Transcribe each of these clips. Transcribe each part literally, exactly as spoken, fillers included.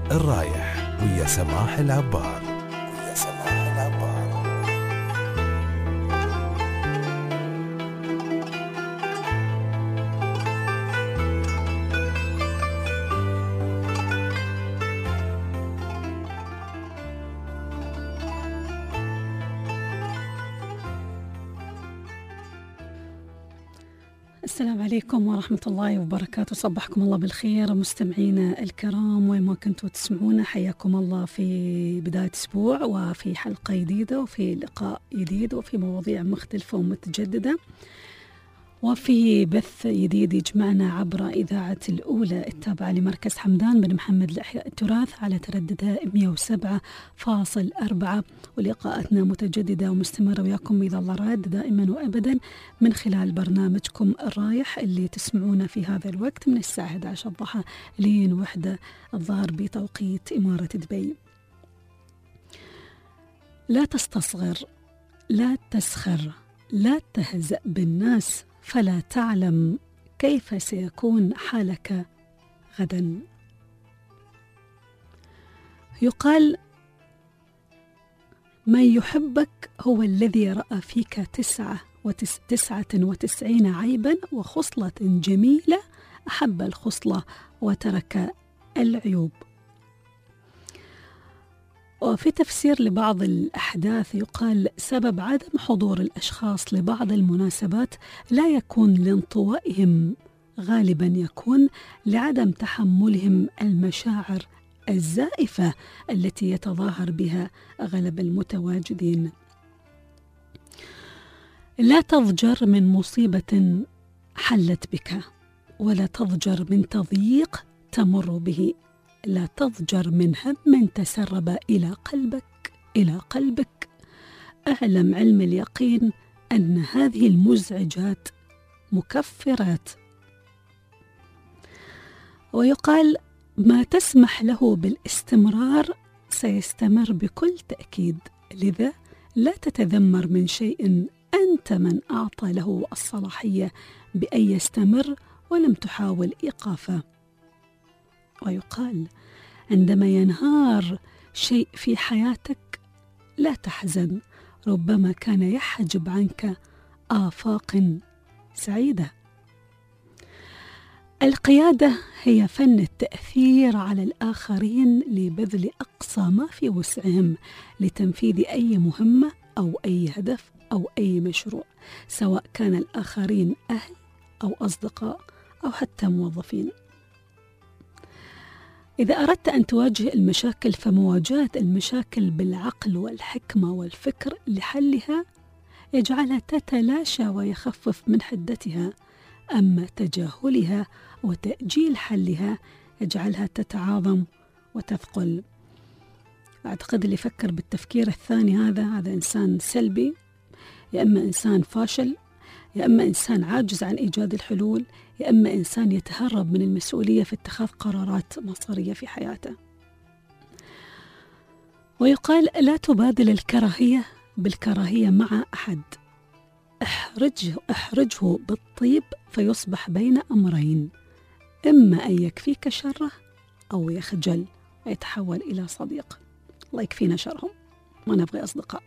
الرايح ويا سماح العبار ويا سماح العبار. السلام عليكم ورحمة الله وبركاته. صبحكم الله بالخير مستمعينا الكرام وين ما كنتوا تسمعونا، حياكم الله في بداية أسبوع وفي حلقة جديدة وفي لقاء جديد وفي مواضيع مختلفة ومتجددة وفي بث جديد يجمعنا عبر إذاعة الأولى التابعة لمركز حمدان بن محمد لإحياء التراث على ترددها مئة وسبعة فاصل أربعة، ولقاءاتنا متجددة ومستمرة وياكم إذا الله راد دائما وأبدا من خلال برنامجكم الرايح اللي تسمعونا في هذا الوقت من الساعة إحدى عشرة الضحى لين وحدة الظهر بتوقيت إمارة دبي. لا تستصغر، لا تسخر، لا تهزأ بالناس، فلا تعلم كيف سيكون حالك غدا. يقال من يحبك هو الذي رأى فيك تسعة وتس تسعة وتسعين عيبا وخصلة جميلة أحب الخصلة وترك العيوب. وفي تفسير لبعض الأحداث يقال سبب عدم حضور الأشخاص لبعض المناسبات لا يكون لانطوائهم، غالبا يكون لعدم تحملهم المشاعر الزائفة التي يتظاهر بها أغلب المتواجدين. لا تضجر من مصيبة حلت بك، ولا تضجر من تضييق تمر به، لا تضجر من هم تسرب إلى قلبك إلى قلبك. أعلم علم اليقين أن هذه المزعجات مكفرات. ويقال ما تسمح له بالاستمرار سيستمر بكل تأكيد، لذا لا تتذمر من شيء أنت من أعطى له الصلاحية بأن يستمر ولم تحاول إيقافه. ويقال عندما ينهار شيء في حياتك لا تحزن، ربما كان يحجب عنك آفاق سعيدة. القيادة هي فن التأثير على الآخرين لبذل أقصى ما في وسعهم لتنفيذ أي مهمة أو أي هدف أو أي مشروع، سواء كان الآخرين أهل أو أصدقاء أو حتى موظفين. إذا أردت أن تواجه المشاكل فمواجهة المشاكل بالعقل والحكمة والفكر لحلها يجعلها تتلاشى ويخفف من حدتها، أما تجاهلها وتأجيل حلها يجعلها تتعاظم وتثقل. أعتقد اللي يفكر بالتفكير الثاني هذا هذا إنسان سلبي، يا إما إنسان فاشل، يا إما إنسان عاجز عن إيجاد الحلول، يا إما إنسان يتهرب من المسؤولية في اتخاذ قرارات مصيرية في حياته. ويقال لا تبادل الكراهية بالكراهية مع أحد، احرجه, احرجه بالطيب فيصبح بين أمرين، إما أن يكفيك شره أو يخجل ويتحول إلى صديق. الله يكفينا شرهم، ما نبغي أصدقاء.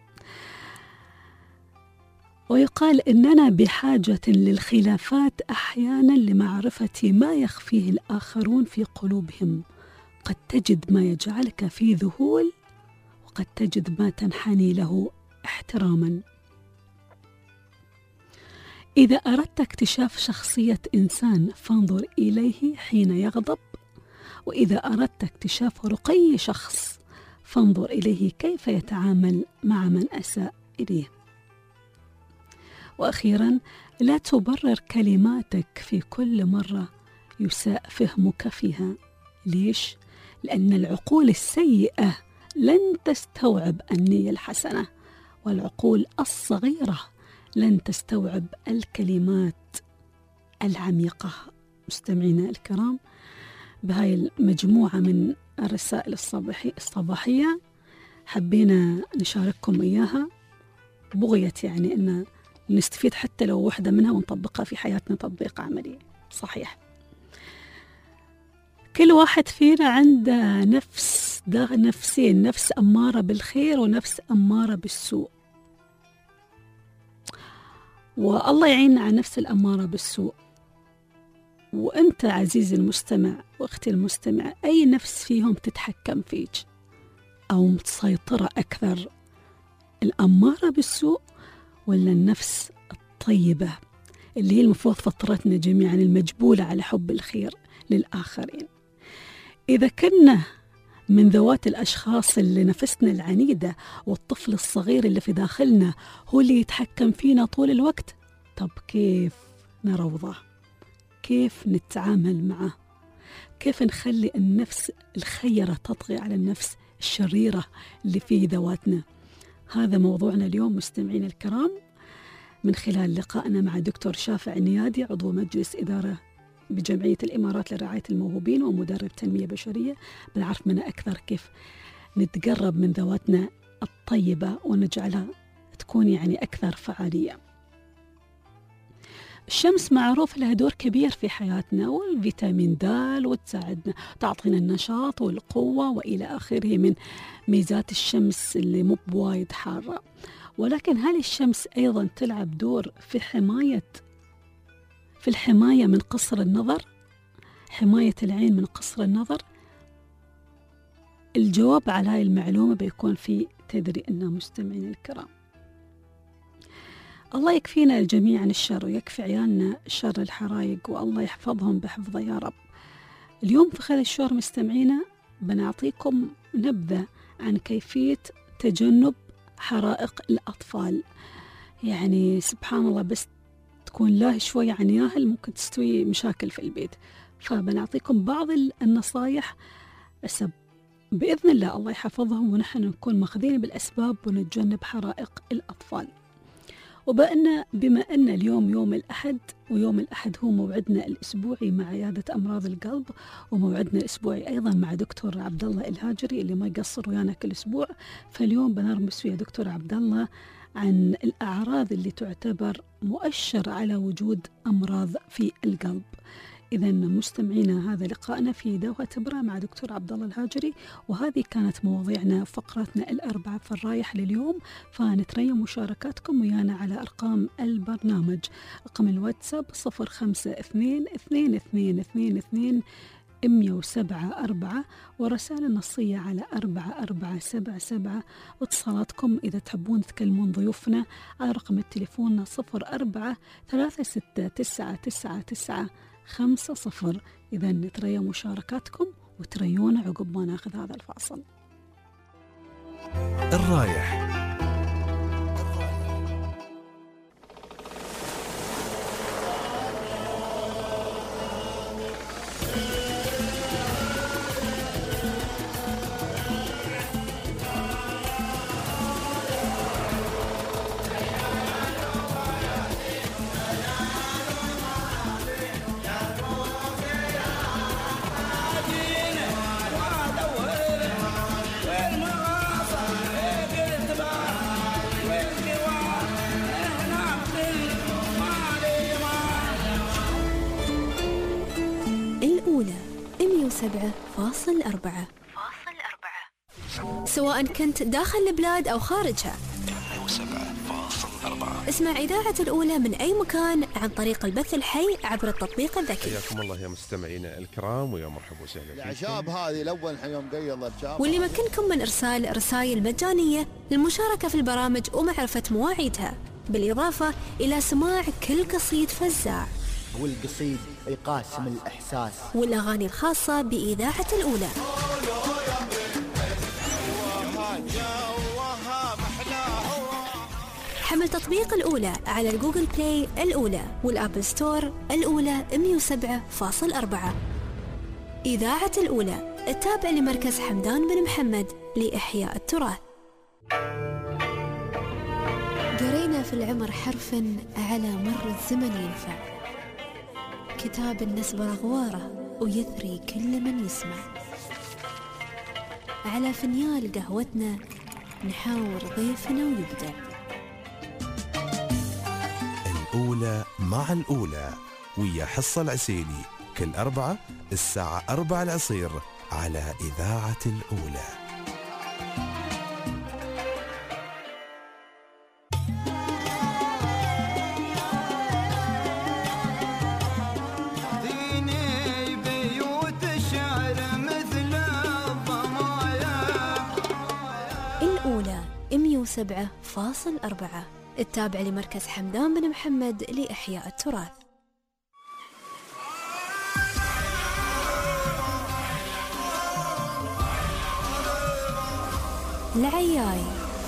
ويقال إننا بحاجة للخلافات أحيانا لمعرفة ما يخفيه الآخرون في قلوبهم. قد تجد ما يجعلك في ذهول، وقد تجد ما تنحني له احتراما. إذا أردت اكتشاف شخصية إنسان فانظر إليه حين يغضب، وإذا أردت اكتشاف رقي شخص فانظر إليه كيف يتعامل مع من أساء إليه. وأخيرا لا تبرر كلماتك في كل مرة يساء فهمك فيها. ليش؟ لأن العقول السيئة لن تستوعب النية الحسنة، والعقول الصغيرة لن تستوعب الكلمات العميقة. مستمعينا الكرام، بهاي المجموعة من الرسائل الصباحي الصباحية حبينا نشارككم إياها بغية يعني أن نستفيد حتى لو واحدة منها ونطبقها في حياتنا تطبيق عملي صحيح. كل واحد فينا عنده نفس نفسين، نفس أمارة بالخير ونفس أمارة بالسوء، والله يعيننا على نفس الأمارة بالسوء. وأنت عزيزي المستمع وأختي المستمع، أي نفس فيهم تتحكم فيك أو متسيطرة أكثر، الأمارة بالسوء ولا النفس الطيبة اللي هي المفروض فطرتنا جميعا المجبولة على حب الخير للآخرين؟ إذا كنا من ذوات الأشخاص اللي نفسنا العنيدة والطفل الصغير اللي في داخلنا هو اللي يتحكم فينا طول الوقت، طب كيف نروضه؟ كيف نتعامل معه؟ كيف نخلي النفس الخيرة تطغي على النفس الشريرة اللي في ذواتنا؟ هذا موضوعنا اليوم مستمعين الكرام، من خلال لقائنا مع دكتور شافع النيادي، عضو مجلس إدارة بجمعية الإمارات لرعاية الموهوبين ومدرب تنمية بشرية. بنعرف منها أكثر كيف نتقرب من ذواتنا الطيبة ونجعلها تكون يعني أكثر فعالية. الشمس معروف لها دور كبير في حياتنا، والفيتامين د وتساعدنا تعطينا النشاط والقوة وإلى آخره من ميزات الشمس اللي مو بوايد حارة. ولكن هل الشمس أيضا تلعب دور في حماية في الحماية من قصر النظر، حماية العين من قصر النظر؟ الجواب على هاي المعلومة بيكون في تدري أننا مستمعين الكرام. الله يكفينا الجميع عن الشر ويكفي عيالنا شر الحرايق، والله يحفظهم بحفظه يا رب. اليوم في خلال الشهر مستمعينا بنعطيكم نبذة عن كيفية تجنب حرائق الأطفال. يعني سبحان الله، بس تكون له شوية عن ياهل ممكن تستوي مشاكل في البيت. فبنعطيكم بعض النصايح أسب بإذن الله الله يحفظهم ونحن نكون ماخذين بالأسباب ونتجنب حرائق الأطفال. وبأن بما أن اليوم يوم الأحد، ويوم الأحد هو موعدنا الأسبوعي مع عيادة أمراض القلب، وموعدنا الأسبوعي أيضا مع دكتور عبد الله الهاجري اللي ما يقصر ويانا كل أسبوع. فاليوم بنرمس ويا دكتور عبد الله عن الأعراض اللي تعتبر مؤشر على وجود أمراض في القلب. إذا مستمعينا، هذا لقائنا في دوحة إبرة مع دكتور عبد الله الهاجري، وهذه كانت مواضيعنا فقرتنا الأربعة في الرايح لليوم. فنتريم مشاركاتكم ويانا على أرقام البرنامج. رقم الواتساب صفر خمسة اثنين اثنين اثنين اثنين اثنين مية وسبعة أربعة، ورسالة نصية على أربعة أربعة سبعة سبعة. واتصالاتكم إذا تحبون تكلمون ضيوفنا على رقم التليفون صفر أربعة ثلاثة ستة تسعة تسعة تسعة خمسة صفر. إذا نتريا مشاركاتكم وتريونا عقب ما ناخذ هذا الفاصل. الرايح. سبعة فاصل أربعة. سواء كنت داخل البلاد أو خارجها، اسمع إذاعة الأولى من أي مكان عن طريق البث الحي عبر التطبيق الذكي. حياكم الله يا مستمعينا الكرام، ويا مرحبا وسهلا. الأعشاب هذه الأول حيوم قيض الأعشاب، واللي مكنكم من إرسال رسائل مجانية للمشاركة في البرامج ومعرفة مواعيدها، بالإضافة إلى سماع كل قصيد فزاع، والقصيد يقاسم الإحساس، والأغاني الخاصة بإذاعة الأولى. حمل تطبيق الأولى على الجوجل بلاي الأولى والأبل ستور الأولى مية وسبعة فاصل أربعة. إذاعة الأولى التابع لمركز حمدان بن محمد لإحياء التراث. قرينا في العمر حرفا على مر الزمن ينفع، كتاب النسبر أغواره ويثري كل من يسمع. على فنيال قهوتنا نحاور ضيفنا ويبدأ. الأولى مع الأولى ويا حصة العسيلي كل أربعة الساعة أربعة العصير على إذاعة الأولى. الأولى مئة وسبعة فاصل أربعة التابع لمركز حمدان بن محمد لإحياء التراث. العياي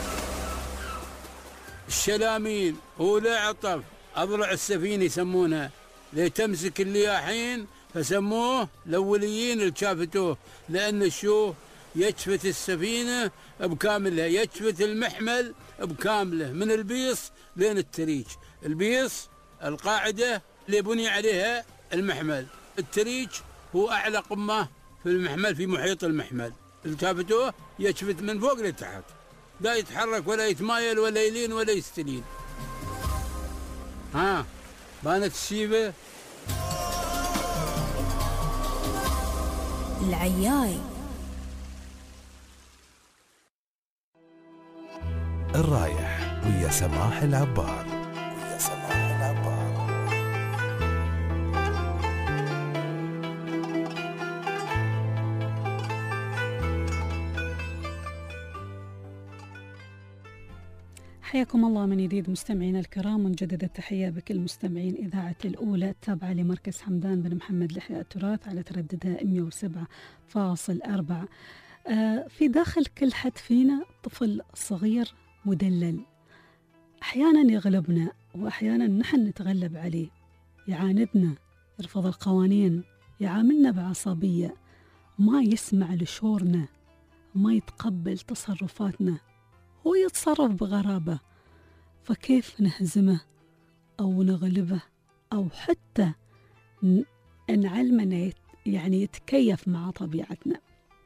الشلامين ولا عطف أضلع السفينة يسمونها لتمسك الياحين، فسموه الأوليين اللي شافتوه، لأن الشوه يجفت السفينة بكاملها، يجفت المحمل بكامله من البيص لين التريج. البيص القاعدة اللي بني عليها المحمل، التريج هو أعلى قمة في المحمل في محيط المحمل. اللي شافتوه يجفت من فوق لتحت، لا يتحرك ولا يتمايل ولا يلين ولا يستلين. ها بانت الشيبة. العياي الرايح ويا سماح العبار. ويا سماح العبار. حياكم الله من جديد مستمعينا الكرام، ونجدد التحية بكل مستمعين إذاعة الأولى التابعة لمركز حمدان بن محمد لإحياء التراث على ترددها مئة وسبعة فاصل أربعة. آه في داخل كل حد فينا طفل صغير مدلل، أحيانا يغلبنا وأحيانا نحن نتغلب عليه، يعاندنا، يرفض القوانين، يعاملنا بعصبية، ما يسمع لشورنا، ما يتقبل تصرفاتنا، هو يتصرف بغرابة. فكيف نهزمه أو نغلبه أو حتى نعلمه يعني يتكيف مع طبيعتنا؟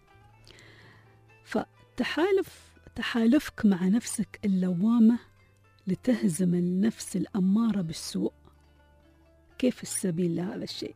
فتحالف تحالفك مع نفسك اللوامة لتهزم النفس الأمارة بالسوء، كيف السبيل لهذا الشيء؟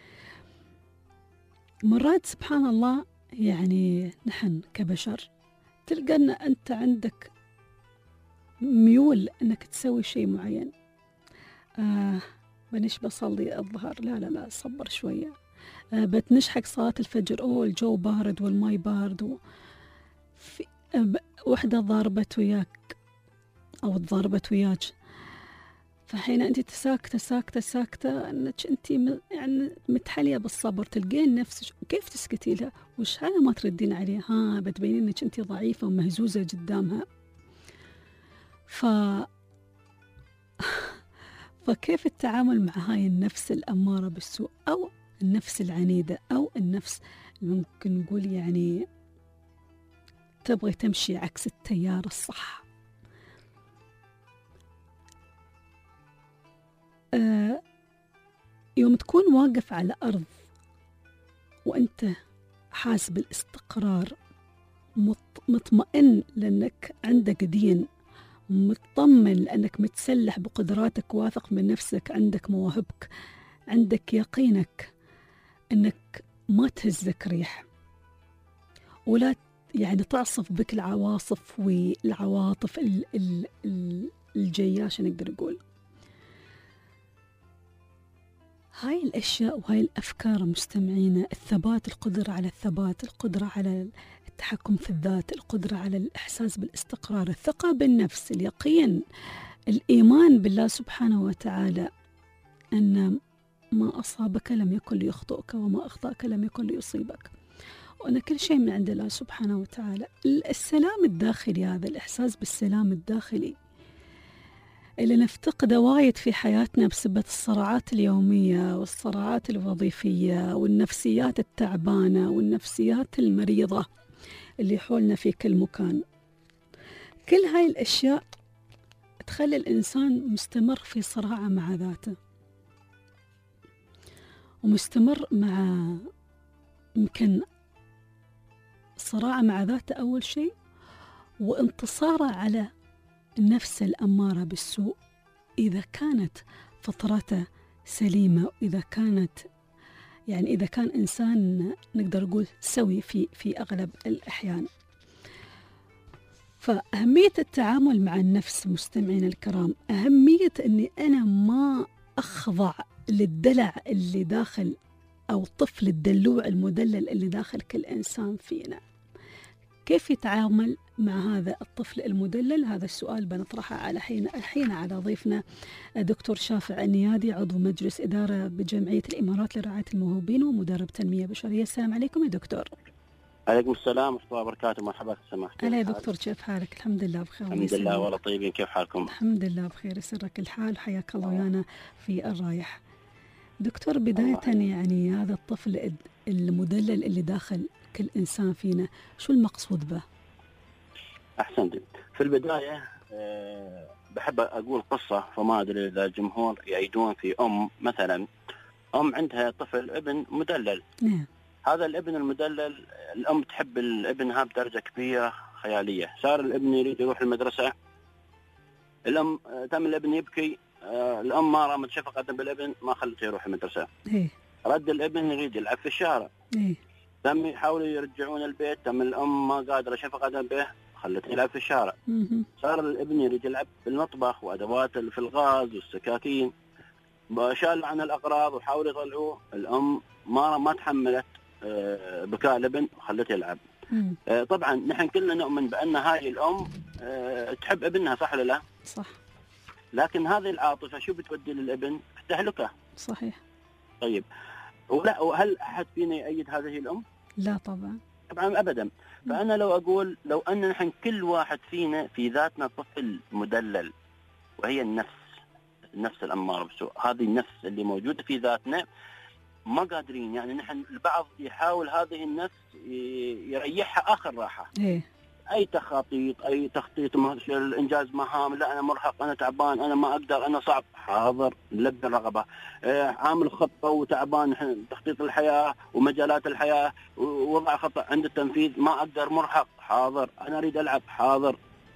مرات سبحان الله يعني نحن كبشر تلقى أن أنت عندك ميول أنك تسوي شيء معين. آه بنش بصلي الظهر، لا لا لا صبر شوية. آه بتنش حق صلاة الفجر، أوه الجو بارد والماي بارد و... في... آه وحدة ضاربت وياك أو تضاربت وياك، فحين أنت ساكتة ساكتة ساكتة أنك أنت يعني متحلية بالصبر، تلقين نفسك وكيف تسكتي لها؟ وش هذا ما تردين عليها؟ ها بتبينين أنك أنت ضعيفة ومهزوزة قدامها. ف فكيف التعامل مع هاي النفس الأمارة بالسوء أو النفس العنيدة أو النفس ممكن نقول يعني تبغي تمشي عكس التيار الصح؟ آه يوم تكون واقف على أرض وأنت حاس بالاستقرار، مطمئن لأنك عندك دين، مطمن لأنك متسلح بقدراتك، واثق من نفسك، عندك مواهبك، عندك يقينك أنك ما تهزك ريح ولا يعني تعصف بك العواصف والعواطف ال ال ال الجياشة. نقدر نقول هاي الأشياء وهاي الأفكار مستمعينا، الثبات، القدرة على الثبات، القدرة على التحكم في الذات، القدرة على الإحساس بالاستقرار، الثقة بالنفس، اليقين، الإيمان بالله سبحانه وتعالى أن ما أصابك لم يكن ليخطئك وما أخطأك لم يكن ليصيبك، وأن كل شيء من عند الله سبحانه وتعالى. السلام الداخلي، هذا الإحساس بالسلام الداخلي اللي نفتقده وايد في حياتنا بسبب الصراعات اليومية والصراعات الوظيفية والنفسيات التعبانة والنفسيات المريضة اللي حولنا في كل مكان. كل هاي الأشياء تخلي الإنسان مستمر في صراع مع ذاته، ومستمر مع يمكن صراع مع ذاته أول شيء، وانتصاره على النفس الأمارة بالسوء إذا كانت فطرته سليمة، وإذا كانت يعني إذا كان إنسان نقدر نقول سوي في في أغلب الأحيان. فأهمية التعامل مع النفس مستمعين الكرام، أهمية أني أنا ما أخضع للدلع اللي داخل أو طفل الدلوع المدلل اللي داخل كل إنسان فينا. كيف يتعامل مع هذا الطفل المدلل؟ هذا السؤال بنطرحه على حين الحين على ضيفنا دكتور شافع النيادي، عضو مجلس إدارة بجمعية الإمارات لرعاية الموهوبين ومدرب تنمية بشرية. السلام عليكم يا دكتور. عليكم السلام ورحمة الله وبركاته. مرحبا سماحتك. هلا يا دكتور، كيف حالك؟ الحمد لله بخير. الحمد لله والله طيبين، كيف حالكم؟ الحمد لله بخير، يسرك الحال، حياك الله ويانا في الرايح. دكتور، بداية يعني هذا الطفل المدلل اللي داخل كل إنسان فينا، شو المقصود به؟ أحسنت. في البداية أه بحب أقول قصة، فما أدري إذا الجمهور يعيدون في أم مثلا، أم عندها طفل ابن مدلل. نعم. هذا الابن المدلل الأم تحب الابنها بدرجة كبيرة خيالية. صار الابن يريد يروح المدرسة، الأم تم الابن يبكي، أه الأم ما رامت شفقة بالابن، ما خلته يروح المدرسة. إيه. رد الابن يريد يلعب في الشارع. إيه. تم يحاولوا يرجعون البيت، تم الأم ما قادرة شفقة به، خلته يلعب في الشارع. مم. صار الابن يريد يلعب بالمطبخ وأدوات في الغاز والسكاكين، شال عن الأغراض وحاولوا يطلعوه، الأم ما ما تحملت بكاء الابن وخلته يلعب. مم. طبعا نحن كلنا نؤمن بأن هاي الأم تحب ابنها، صح ولا لا؟ صح. لكن هذه العاطفة شو بتودي للابن؟ في تهلكة. صحيح. طيب، ولا وهل أحد فينا يؤيد هذه الأم؟ لا طبعا. طبعا أبدا. فأنا لو أقول لو أن نحن كل واحد فينا في ذاتنا طفل مدلل، وهي النفس، النفس الأمارة بالسوء، هذه النفس اللي موجودة في ذاتنا، ما قادرين يعني نحن البعض يحاول هذه النفس يريحها آخر راحة. إيه. أي تخطيط، أي تخطيط، إنجاز مهام، لا أنا مرهق، أنا تعبان، أنا ما أقدر، أنا صعب، حاضر نلبي الرغبة. آه عامل خطة وتعبان، تخطيط الحياة ومجالات الحياة، ووضع خطة عند التنفيذ، ما أقدر، مرهق، حاضر، أنا أريد ألعب، حاضر.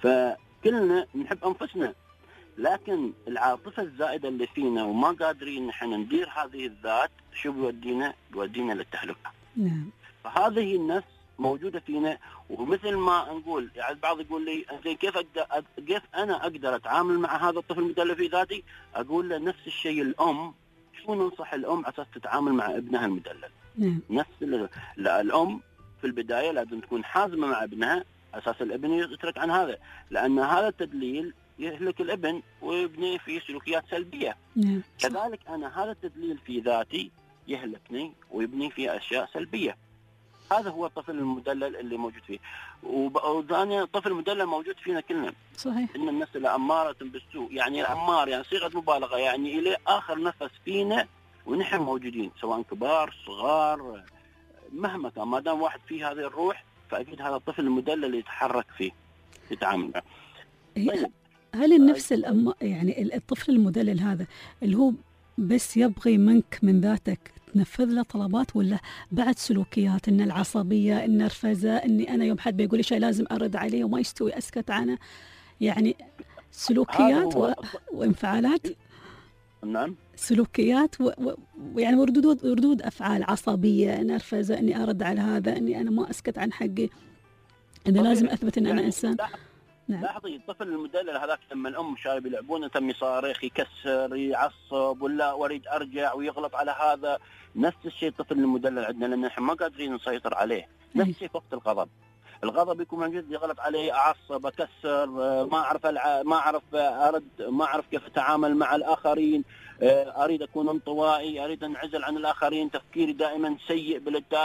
فكلنا نحب أنفسنا، لكن العاطفة الزائدة اللي فينا وما قادرين نحن ندير هذه الذات، شو بيودينا؟ بيودينا للتهلكة. نعم. فهذه النفس موجودة فينا، ومثل ما نقول يعني البعض يقول لي زين كيف أقدر كيف أنا أقدر أتعامل مع هذا الطفل المدلل في ذاتي؟ أقول له نفس الشيء الأم، شو ننصح الأم على أساس تتعامل مع ابنها المدلل؟ نعم. نفس لا، الأم في البداية لازم تكون حازمة مع ابنها أساس الابن يترك عن هذا، لأن هذا التدليل يهلك الابن ويبني في سلوكيات سلبية. نعم. كذلك أنا هذا التدليل في ذاتي يهلكني ويبني في أشياء سلبية. هذا هو الطفل المدلل اللي موجود فيه. وثانيا الطفل المدلل موجود فينا كلنا. صحيح. إن النفس الأمارة بالسوء، يعني الأمار يعني صيغة مبالغة، يعني إلى آخر نفس فينا ونحن موجودين، سواء كبار صغار مهما كان، ما دام واحد فيه هذه الروح فأكيد هذا الطفل المدلل يتحرك فيه يتعامل معه. طيب. هل النفس الأم يعني الطفل المدلل هذا اللي هو بس يبغي منك من ذاتك تنفذ له طلبات، ولا بعد سلوكيات، ان العصبيه، النرفزه، اني انا يوم حد بيقول لي شيء لازم ارد عليه وما يستوي اسكت عنه، يعني سلوكيات و... وانفعالات؟ نعم. سلوكيات و... و... ويعني وردود ردود افعال عصبيه، نرفزه، اني ارد على هذا، اني انا ما اسكت عن حقي، اني لازم اثبت ان يعني انا انسان. نعم. لاحظي الطفل المدلل هذاك لما الام شارب يلعبون تم يصارخ، يكسر، يعصب، ولا اريد ارجع، ويغلط على هذا. نفس الشيء الطفل المدلل عندنا، لان احنا ما قادرين نسيطر عليه. نفس الشيء في وقت الغضب، الغضب يكون موجود، يغلط عليه، اعصب، اكسر، ما اعرف الع... ما اعرف ارد، ما اعرف كيف اتعامل مع الاخرين، اريد اكون انطوائي، اريد انعزل عن الاخرين، تفكيري دائما سيء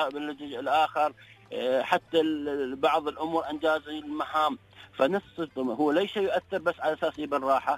بالاخر، حتى بعض الامور انجاز المهام. فنفس هو ليس يؤثر بس على اساس يبقى الراحه،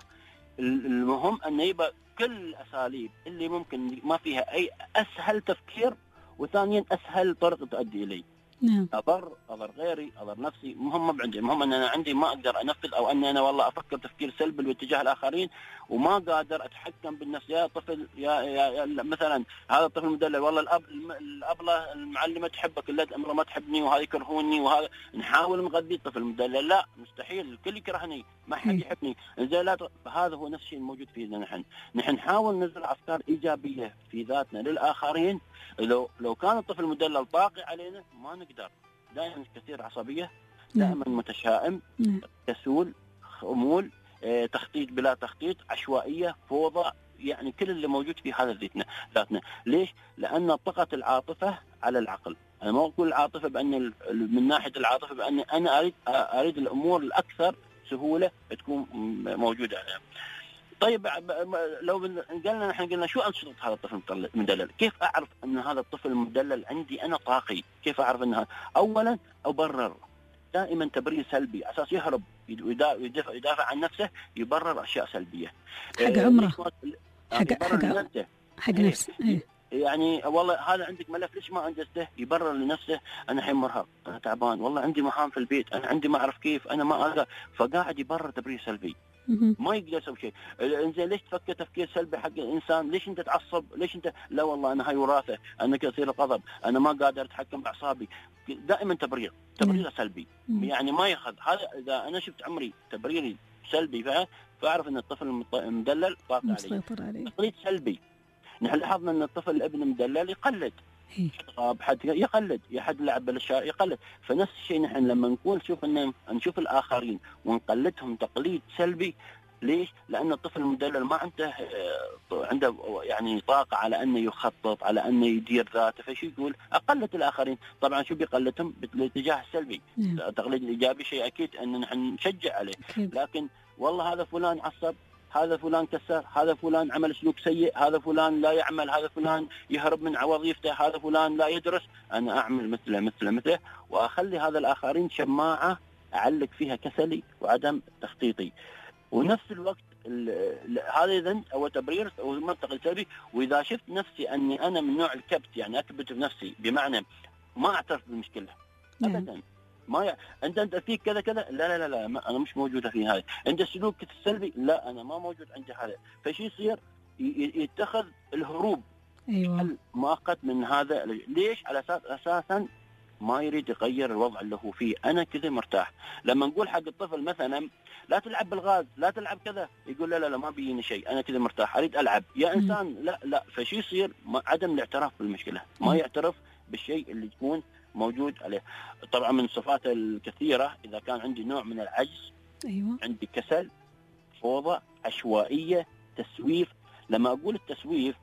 المهم ان يبقى كل الاساليب اللي ممكن ما فيها اي اسهل تفكير، وثانيا اسهل طرق تؤدي الي. نعم. اضر اضر غيري، اضر نفسي، مهم ما عندي، المهم ان انا عندي ما اقدر انفذ، او ان انا والله افكر تفكير سلبي باتجاه الاخرين وما قادر اتحكم بالنفس. يا طفل يا, يا, يا مثلا هذا الطفل المدلل، والله الاب الابله المعلمه تحبك، لا الامر ما تحبني، وهذا يكرهوني، وهذا نحاول نغذي الطفل المدلل، لا مستحيل، الكل يكرهني، ما حد يحبني زين لا ت... هذا هو نفس الشيء الموجود فينا نحن نحن نحاول نزرع افكار ايجابيه في ذاتنا للاخرين. لو لو كان الطفل مدلل طاغي علينا ما نقدر. دائما كثير عصبيه، دائما متشائم، كسول، خمول، اه، تخطيط بلا تخطيط، عشوائيه، فوضى، يعني كل اللي موجود في هذا ذاتنا ذاتنا. ليش؟ لان طغت العاطفه على العقل. انا ما اقول العاطفه بان من ناحيه العاطفه بان انا اريد اريد الامور الاكثر سهوله تكون موجوده عليها. طيب لو قلنا نحن قلنا شو انشطه هذا الطفل المدلل؟ كيف اعرف ان هذا الطفل المدلل عندي انا طاقي؟ كيف اعرف انها؟ اولا ابرر، دائما تبرير سلبي على اساس يهرب يدافع, يدافع عن نفسه، يبرر اشياء سلبيه حق عمره، حق حق حق نفسه. يعني والله هذا عندك ملف ليش ما انجزته؟ يبرر لنفسه انا الحين مرهق، انا تعبان، والله عندي مهام في البيت، انا عندي ما اعرف كيف، انا ما اقدر، فقاعد يبرر تبرير سلبي. ما يقدر يسوي شيء. انزين ليش تفكر تفكير سلبي حق الانسان؟ ليش انت تعصب؟ ليش انت لا والله انا هاي وراثه، انا كثير الغضب، انا ما قادر اتحكم باعصابي. دائما تبرير، تبرير سلبي. يعني ما ياخذ هذا. اذا انا شفت عمري تبريري سلبي فاعرف ان الطفل المدلل طاقه عليه. تقليد سلبي. نحن لاحظنا ان الطفل الابن المدلل يقلد، حد يقلد، حد لعب بالشارع يقلد. فنفس الشيء نحن لما نكون نشوف ان نشوف الاخرين ونقلدهم تقليد سلبي. ليش؟ لان الطفل المدلل ما عنده عنده يعني طاقه على انه يخطط، على انه يدير ذاته، فشو يقول؟ اقلد الاخرين. طبعا شو بيقلدهم؟ بالاتجاه السلبي. التقليد الايجابي شيء اكيد ان نحن نشجع عليه، لكن والله هذا فلان عصب، هذا فلان كسر، هذا فلان عمل سلوك سيء، هذا فلان لا يعمل، هذا فلان يهرب من وظيفته، هذا فلان لا يدرس، أنا أعمل مثله مثله مثله، وأخلي هذا الآخرين شماعة أعلق فيها كسلي وعدم تخطيطي. ونفس الوقت هذا إذن هو تبرير ومنطق سلبي. وإذا شفت نفسي أني أنا من نوع الكبت، يعني أكبت بنفسي، بمعنى ما أعترف بالمشكلة أبدا. ما ي... انت انت فيك كذا كذا، لا لا لا, لا. ما... انا مش موجوده في هذا. انت السلوك السلبي، لا انا ما موجود عندي هذا. فشي يصير ي... يتخذ الهروب ايوه مؤقت من هذا. ليش؟ على اساس اساسا ما يريد يغير الوضع اللي هو فيه. انا كذا مرتاح. لما نقول حق الطفل مثلا لا تلعب بالغاز، لا تلعب كذا، يقول لا لا لا ما بيني شيء، انا كذا مرتاح اريد العب. يا انسان لا لا. فشي يصير عدم الاعتراف بالمشكله، ما يعترف بالشيء اللي يكون موجود عليه. طبعا من الصفات الكثيرة إذا كان عندي نوع من العجز، أيوة. عندي كسل، فوضى، عشوائية، تسويف. لما أقول التسويف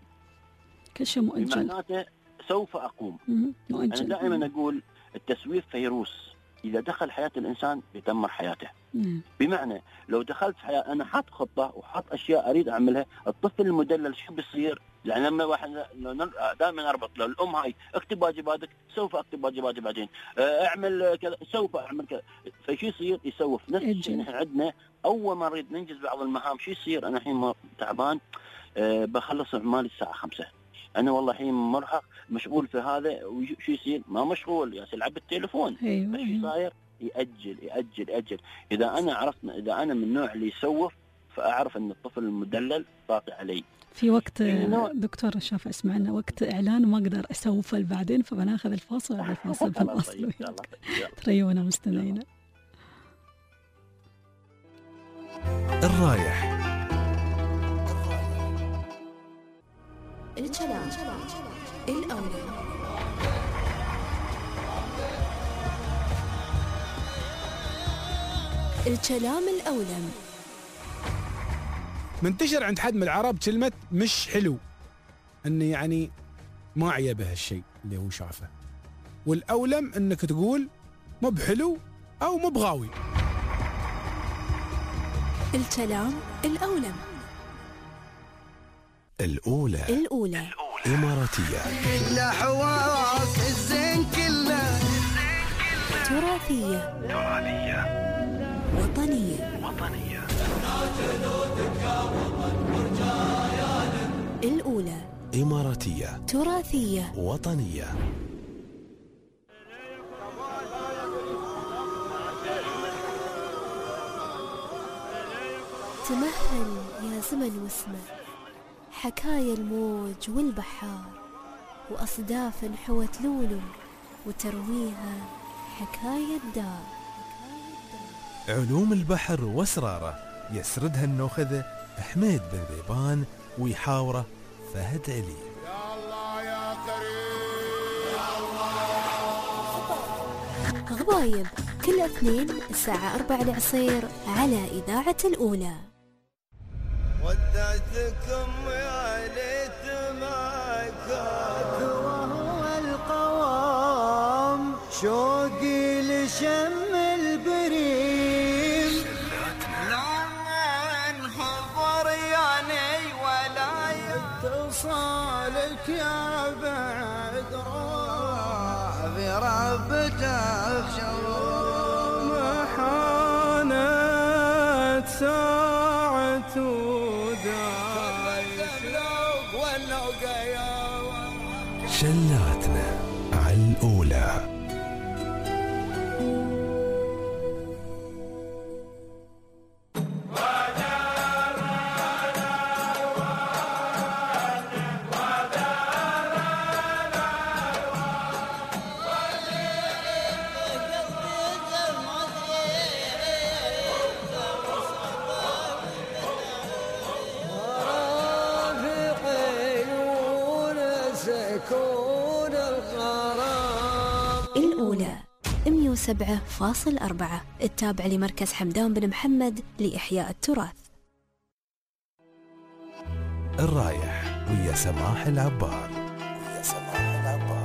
كشي مؤجل، بمعناته سوف أقوم. مؤجل. أنا دائما أقول التسويف فيروس، إذا دخل حياة الإنسان بيدمر حياته. مم. بمعنى لو دخلت حياة أنا حاط خطة وحاط أشياء أريد أعملها، الطفل المدلل شو بيصير؟ يعني لما واحد دائما اربط له الام هاي اكتب واجباتك، سوف اكتب واجباتي بعدين، اعمل كذا، سوف اعمل كذا. فشو يصير؟ يسوف. نفس الشيء نحن عندنا اول ما نريد ننجز بعض المهام شو يصير؟ انا الحين تعبان، أه بخلص اعمالي الساعه خمسة، انا والله الحين مرهق مشغول في هذا. وشو يصير؟ ما مشغول يا يلعب بالتليفون. ايوه شو صاير؟ ياجل ياجل ياجل. اذا انا عرفت، اذا انا من النوع اللي يسوف، فاعرف ان الطفل المدلل طاقي علي. في وقت دكتور شاف اسمعنا وقت اعلان وما اقدر اسوفل بعدين، فبناخذ الفاصل بعد الفاصل بنواصل. تريونا مستمعينا. الرايح الكلام الأولى. الكلام الأولى. منتشر عند حد من العرب كلمة مش حلو، أنه يعني ما عيبه هالشيء اللي هو شافه، والأولم أنك تقول مو بحلو أو مو بغاوي. الكلام الأولى. الأولى الأولى إماراتية. كلها حواس الزين كله. تراثية. تراثية. وطنية. وطنية. الأولى إماراتية. تراثية. وطنية. تمهل يا زمن واسمع حكايا الموج والبحار، وأصداف حوت لولو وترويها حكاية الدار. علوم البحر واسراره يسردها النوخذه حميد بن ذيبان ويحاوره فهد علي. يا الله يا كريم يا الله. غبايب كل اثنين الساعة أربعة العصير على إذاعة الأولى. ودعتكم يا ليت ما كان وهو القوام شوقي لشم البريم لا انحضر يعني ولا يتصالك يا بعد روح بربته بشوم حانت ساعة شلاتنا على الأولى. الأولى مئة وسبعة فاصلة أربعة التابع لمركز حمدان بن محمد لإحياء التراث. الرايح ويا سماح العبار. ويا سماح العبار.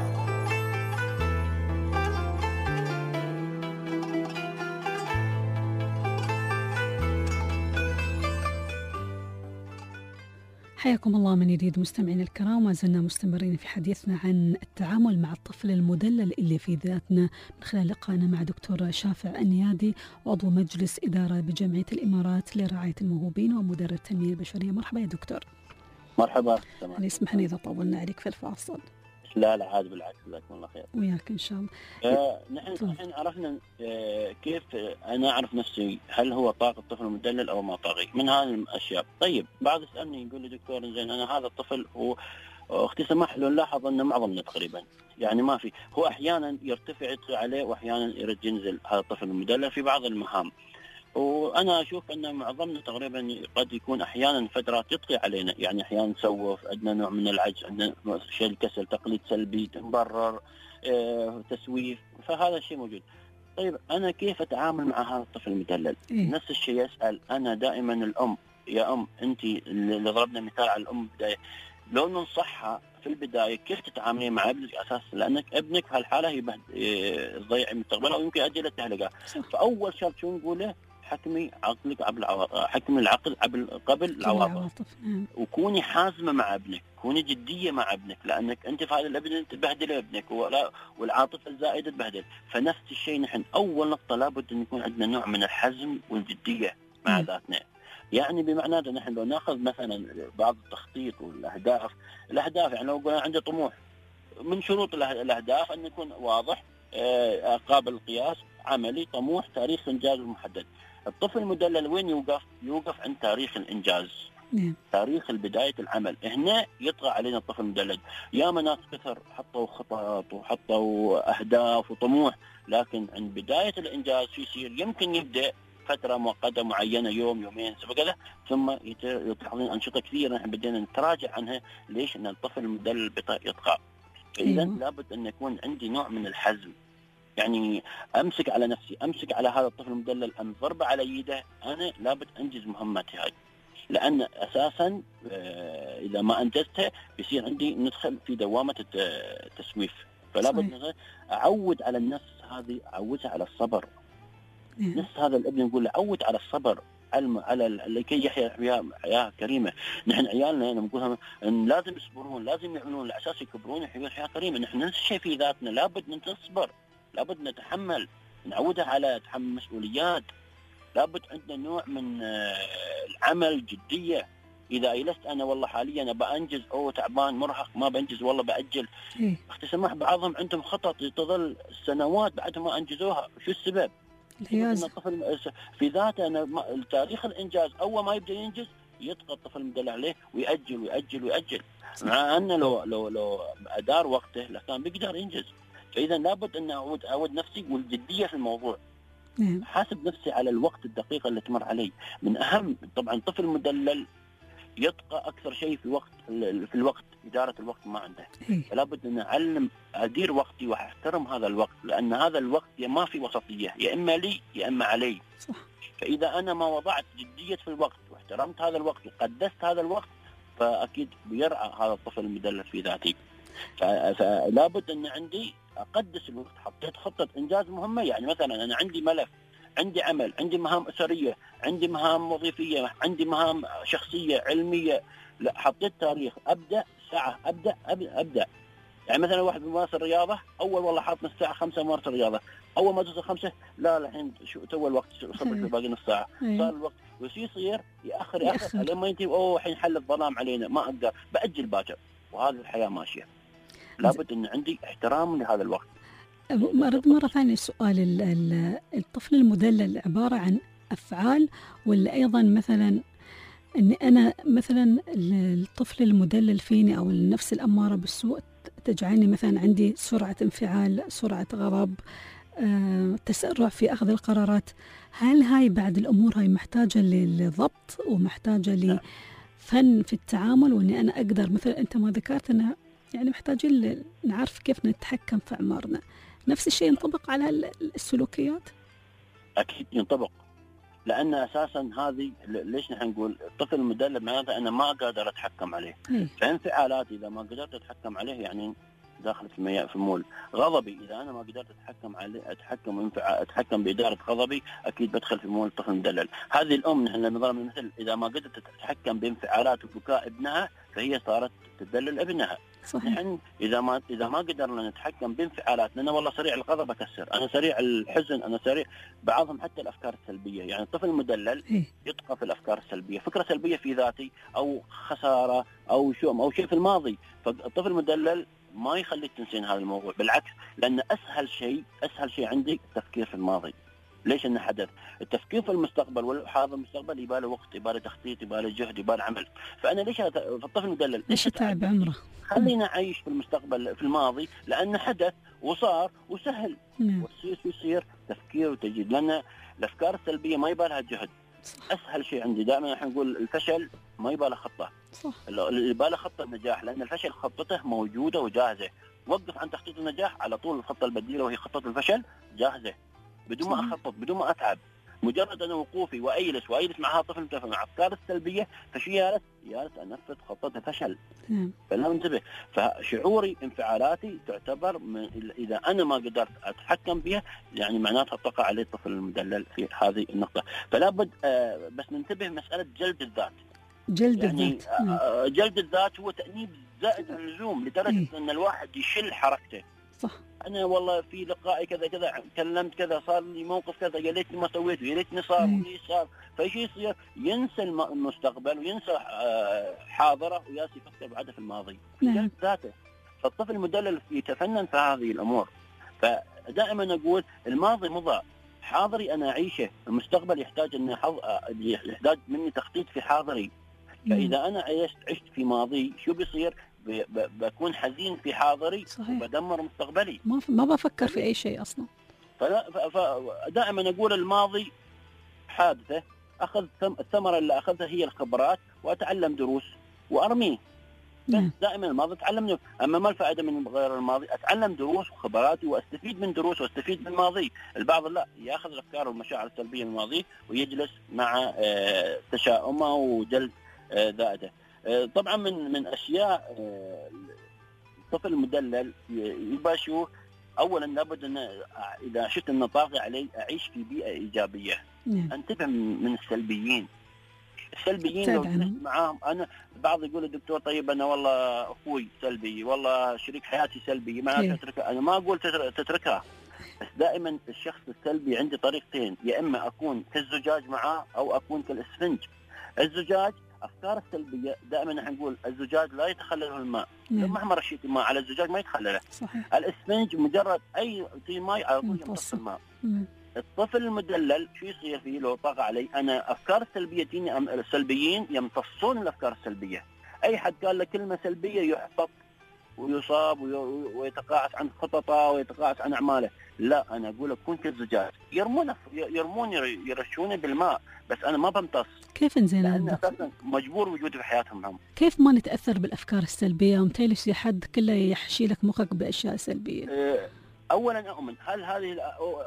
حياكم الله من جديد مستمعين الكرام، ما زلنا مستمرين في حديثنا عن التعامل مع الطفل المدلل اللي في ذاتنا من خلال لقائنا مع دكتور شافع النيادي عضو مجلس إدارة بجمعية الإمارات لرعاية الموهوبين ومدرب التنمية البشرية. مرحبا يا دكتور. مرحبا. يعني اسمحني إذا طولنا عليك في الفاصل. لا لا عاد بالعكس، جزاكم الله خير. وياك إن شاء الله. آه نحن الحين عرفنا آه كيف أنا أعرف نفسي هل هو طاق الطفل المدلل أو ما طاغي من هذه الأشياء. طيب بعض يسألني يقول لي دكتور زين أنا هذا الطفل هو أختي سماح له نلاحظ أنه معظمنا تقريبا يعني ما في، هو أحيانا يرتفع يطغي عليه وأحيانا يرد ينزل هذا الطفل المدلل في بعض المهام، وأنا أشوف أن معظمنا تقريبا قد يكون أحيانا فترات يطغي علينا، يعني أحيانا نسوف، عندنا نوع من العجز، عندنا شيء الكسل، تقليد سلبي، مبرر، اه، تسويف، فهذا الشيء موجود. طيب أنا كيف أتعامل مع هذا الطفل المدلل؟ إيه؟ نفس الشيء يسأل أنا دائما الأم، يا أم أنت اللي ضربنا مثال على الأم بداية، لو ننصحها في البداية كيف تتعاملين مع ابنك أساس لأنك ابنك في هالحالة يضيع مستقبله ويمكن أجل التهلكة. فأول شرط شو نقوله؟ حكمي عقلك قبل العواطف، حكمي العقل قبل قبل العواطف، وكوني حازمه مع ابنك، كوني جديه مع ابنك، لانك انت في هذا الابن تبهدل ابنك والعاطفه الزائده تبهدل. فنفس الشيء نحن اول نقطه لابد ان يكون عندنا نوع من الحزم والجديه مع ذاتنا. يعني بمعنى ان نحن لو ناخذ مثلا بعض التخطيط والاهداف، الاهداف يعني لو قلنا عندي طموح، من شروط الاهداف ان يكون واضح، قابل القياس، عملي، طموح، تاريخ انجاز محدد. الطفل المدلل وين يوقف؟ يوقف عند تاريخ الانجاز، نعم. تاريخ بدايه العمل. هنا يطغى علينا الطفل المدلل. يا ناس كثر حطوا خطط وحطوا اهداف وطموح، لكن عند بدايه الانجاز شو يصير؟ يمكن يبدا فتره مؤقته معينه، يوم يومين كذا، ثم يطلعون انشطه كثيره نحن بدينا نتراجع عنها. ليش؟ ان الطفل المدلل يطغى. اذا أيوة. لابد ان يكون عندي نوع من الحزم، يعني امسك على نفسي، امسك على هذا الطفل المدلل، ام ضربه على يده، انا لابد انجز مهمتي هاي، لان اساسا اذا ما انجزتها بيصير عندي ندخل في دوامه التسويف. فلابد اعود على النفس هذه، اعودها على الصبر. نفس هذا الابن نقول له عود على الصبر، علم على لكي يحيا حياه كريمه. نحن عيالنا انا نقولها لازم يصبرون، لازم يعملون على اساس يكبرون يحيون حياه كريمه. نحن نفس الشيء في ذاتنا، لابد نصبر، لابد نتحمل، نعودها على تحمل مسؤوليات، لابد عندنا نوع من العمل، الجديه. اذا جلست انا والله حاليا انا بانجز او تعبان مرهق ما بنجز والله باجل، اختي سماح بعضهم عندهم خطط تظل سنوات بعدهم ما انجزوها. شو السبب؟ الطفل في ذاته أنا تاريخ الانجاز اول ما يبدا ينجز يطغى الطفل المدلل عليه ويأجل ويأجل ويأجل، مع أنه لو لو لو أدار وقته لكان بيقدر ينجز. فإذا لابد أن أعود أعود نفسي والجدية في الموضوع. نعم. حاسب نفسي على الوقت الدقيقة اللي تمر علي. من أهم طبعا طفل مدلل يطغى أكثر شيء في وقت في الوقت، إدارة الوقت ما عنده. فلا بد أن أعلم أدير وقتي وأحترم هذا الوقت، لأن هذا الوقت ما في وسطية، يا إما لي يا إما علي. صح. فإذا أنا ما وضعت جدية في الوقت واحترمت هذا الوقت وقدست هذا الوقت، فأكيد بيرعى هذا الطفل المدلل في ذاتي. فلا بد أن عندي أقدس الوقت. حطيت خطة إنجاز مهمة، يعني مثلا أنا عندي ملف، عندي عمل، عندي مهام أسرية، عندي مهام وظيفية، عندي مهام شخصية علمية، لا حطيت تاريخ، أبدأ ساعة، أبدأ أبدأ, أبدأ. يعني مثلا واحد بيمارس الرياضة، أول والله حاط نص ساعة خمسة ممارسة الرياضة، أول ما توصل خمسة لا الحين شو تو الوقت، صبر في باقي نص ساعة، صار الوقت ويصير يأخر يأخر لما ينتهي، أوه الحين حل الظلام علينا ما أقدر، بأجل باكر. وهذه الحياة ماشية. لابد أن عندي احترام لهذا الوقت. مرد مرة ثانية سؤال، الطفل المدلل عبارة عن أفعال ولا أيضا مثلا أني أنا مثلا الطفل المدلل فيني أو النفس الأمارة بالسوء تجعلني مثلا عندي سرعة انفعال، سرعة غضب، أه، تسرع في أخذ القرارات. هل هاي بعد الأمور هاي محتاجة لضبط ومحتاجة لفن في التعامل، وأني أنا أقدر مثلا أنت ما ذكرت أنها يعني محتاجين نعرف كيف نتحكم في أعمارنا؟ نفس الشيء ينطبق على السلوكيات؟ أكيد ينطبق، لأن أساسا هذه ليش نحن نقول الطفل المدلل معناته أنا ما قادر أتحكم عليه. فانفعالاتي إذا ما قدرت أتحكم عليه يعني داخل في المياه في المول. غضبي إذا أنا ما قدرت أتحكم عليه أتحكم انفع... أتحكم بإدارة غضبي، أكيد بدخل في مول الطفل المدلل. هذه الأم نحن نضرب المثل، إذا ما قدرت تتحكم بانفعالات وبكاء ابنها فهي صارت تدلل ابنها. صحيح. نحن إذا ما إذا ما قدرنا نتحكم بانفعالاتنا، أنا والله سريع الغضب أكسر، أنا سريع الحزن، أنا سريع بعضهم حتى الأفكار السلبية. يعني الطفل المدلل يطغى في الأفكار السلبية، فكرة سلبية في ذاتي أو خسارة أو شؤم أو شيء في الماضي، فالطفل المدلل ما يخليك تنسين هذا الموضوع، بالعكس، لأن أسهل شيء أسهل شيء عندي التفكير في الماضي. ليش إنه حدث؟ التفكير في المستقبل والحاضر المستقبل يباله وقت، يباله تخطيط، يباله جهد، يباله عمل. فأنا ليش الطفل المدلل ليش تعب عمره؟ خلينا أعيش في المستقبل في الماضي، لأنه حدث وصار وسهل. وتصير يصير تفكير وتجديد، لأن الأفكار السلبية ما يبالها جهد. صح. أسهل شيء عندي دائما نحن نقول الفشل ما يباله خطة. صح. اللي يباله خطة النجاح، لأن الفشل خطته موجودة وجاهزة. وقف عن تخطيط النجاح، على طول الخطة البديلة وهي خطة الفشل جاهزة، بدون ما أخطط، بدون ما أتعب. مجرد أنا وقوفي وأيلس وأيلس معها طفل متفق مع أفكار السلبية، فشو يالس؟ يالس أنفذ خطة فشل. فلا انتبه. فشعوري انفعالاتي تعتبر من إذا أنا ما قدرت أتحكم بها يعني معناتها تقع عليه الطفل المدلل في هذه النقطة. فلا بد آه بس ننتبه مسألة جلد الذات. جلد يعني الذات. آه جلد الذات هو تأنيب زائد عن اللزوم، لدرجة إيه؟ أن الواحد يشل حركته. صح. أنا والله في لقائي كذا كذا كلمت كذا، صار لي موقف كذا، يا ليتني ما سويته، يا ليتني صار ولي صار. فايش يصير؟ ينسى المستقبل وينسى حاضره وياسي يفكر بعده في الماضي. نعم. ذاته. فالطفل المدلل يتفنن في هذه الأمور. فدائما أقول الماضي مضى، حاضري أنا أعيشه، المستقبل يحتاج أن حظ... يحتاج مني تخطيط في حاضري. فإذا أنا عشت عشت في ماضي شو بيصير؟ بكون حزين في حاضري. صحيح. وبدمر مستقبلي، ما ما بفكر في أي شيء أصلا. فدائما أقول الماضي حادثة، أخذ الثمرة اللي أخذها هي الخبرات، وأتعلم دروس وأرميه. بس دائما الماضي أتعلم دروس. أما ما الفائدة من غير الماضي؟ أتعلم دروس وخبراتي وأستفيد من دروس وأستفيد من الماضي. البعض لا، يأخذ الأفكار والمشاعر السلبية من الماضي ويجلس مع تشاؤمه وجلد ذاته. طبعا من من أشياء الطفل المدلل يبقى شو؟ أولا لابد أن إذا شفت أن طاغي علي أعيش في بيئة إيجابية. نعم. أنتبه من السلبيين. السلبيين لو معاهم، أنا بعض يقول الدكتور طيب أنا والله أخوي سلبي، والله شريك حياتي سلبي، ما تتركها. أنا ما أقول تتركها، بس دائما الشخص السلبي عندي طريقتين، يا إما أكون كالزجاج معاه أو أكون كالإسفنج. الزجاج أفكار السلبية دائما نحن نقول الزجاج لا يتخلله الماء. نعم. مهما رشيت الماء على الزجاج ما يتخلله. صحيح. الإسفنج مجرد أي في ماء على طول يمتص الماء. مم. الطفل المدلل شو يصير فيه لو طغى علي؟ أنا أفكار السلبية تيني، السلبيين يمتصون الأفكار السلبية. أي حد قال له كلمة سلبية يحبط ويصاب ويتقاعس عن خططه ويتقاعس عن أعماله. لا انا اقول اكون كالزجاج، يرمونه يرموني يرشوني بالماء، بس انا ما بمتص. كيف انزين لان اساسا مجبور وجودي في حياتهم هم. كيف ما نتاثر بالافكار السلبيه؟ ومتهيألي شي حد كله يحشي لك مخك باشياء سلبيه. اولا اؤمن هل هذه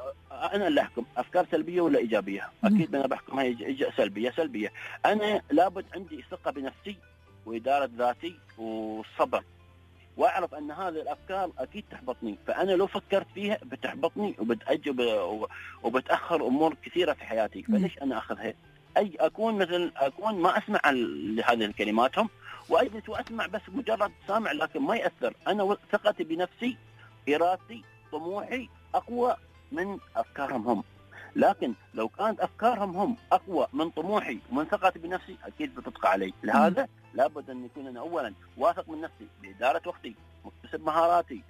انا اللي احكم افكار سلبيه ولا ايجابيه؟ اكيد انا بحكم هي سلبيه سلبيه. انا لابد عندي ثقه بنفسي واداره ذاتي وصبر، واعرف ان هذه الافكار اكيد تحبطني، فانا لو فكرت فيها بتحبطني وبتاجل وبتاخر امور كثيره في حياتي، فليش انا اخذها؟ اي اكون مثل اكون ما اسمع لهذه الكلماتهم واجلس واسمع بس مجرد سامع لكن ما ياثر. انا ثقتي بنفسي ارادتي طموحي اقوى من افكارهم هم، لكن لو كانت افكارهم هم اقوى من طموحي ومن ثقتي بنفسي اكيد بتبقى علي. لهذا لابد ان يكون انا اولا واثق من نفسي باداره وقتي، مكتسب مهاراتي،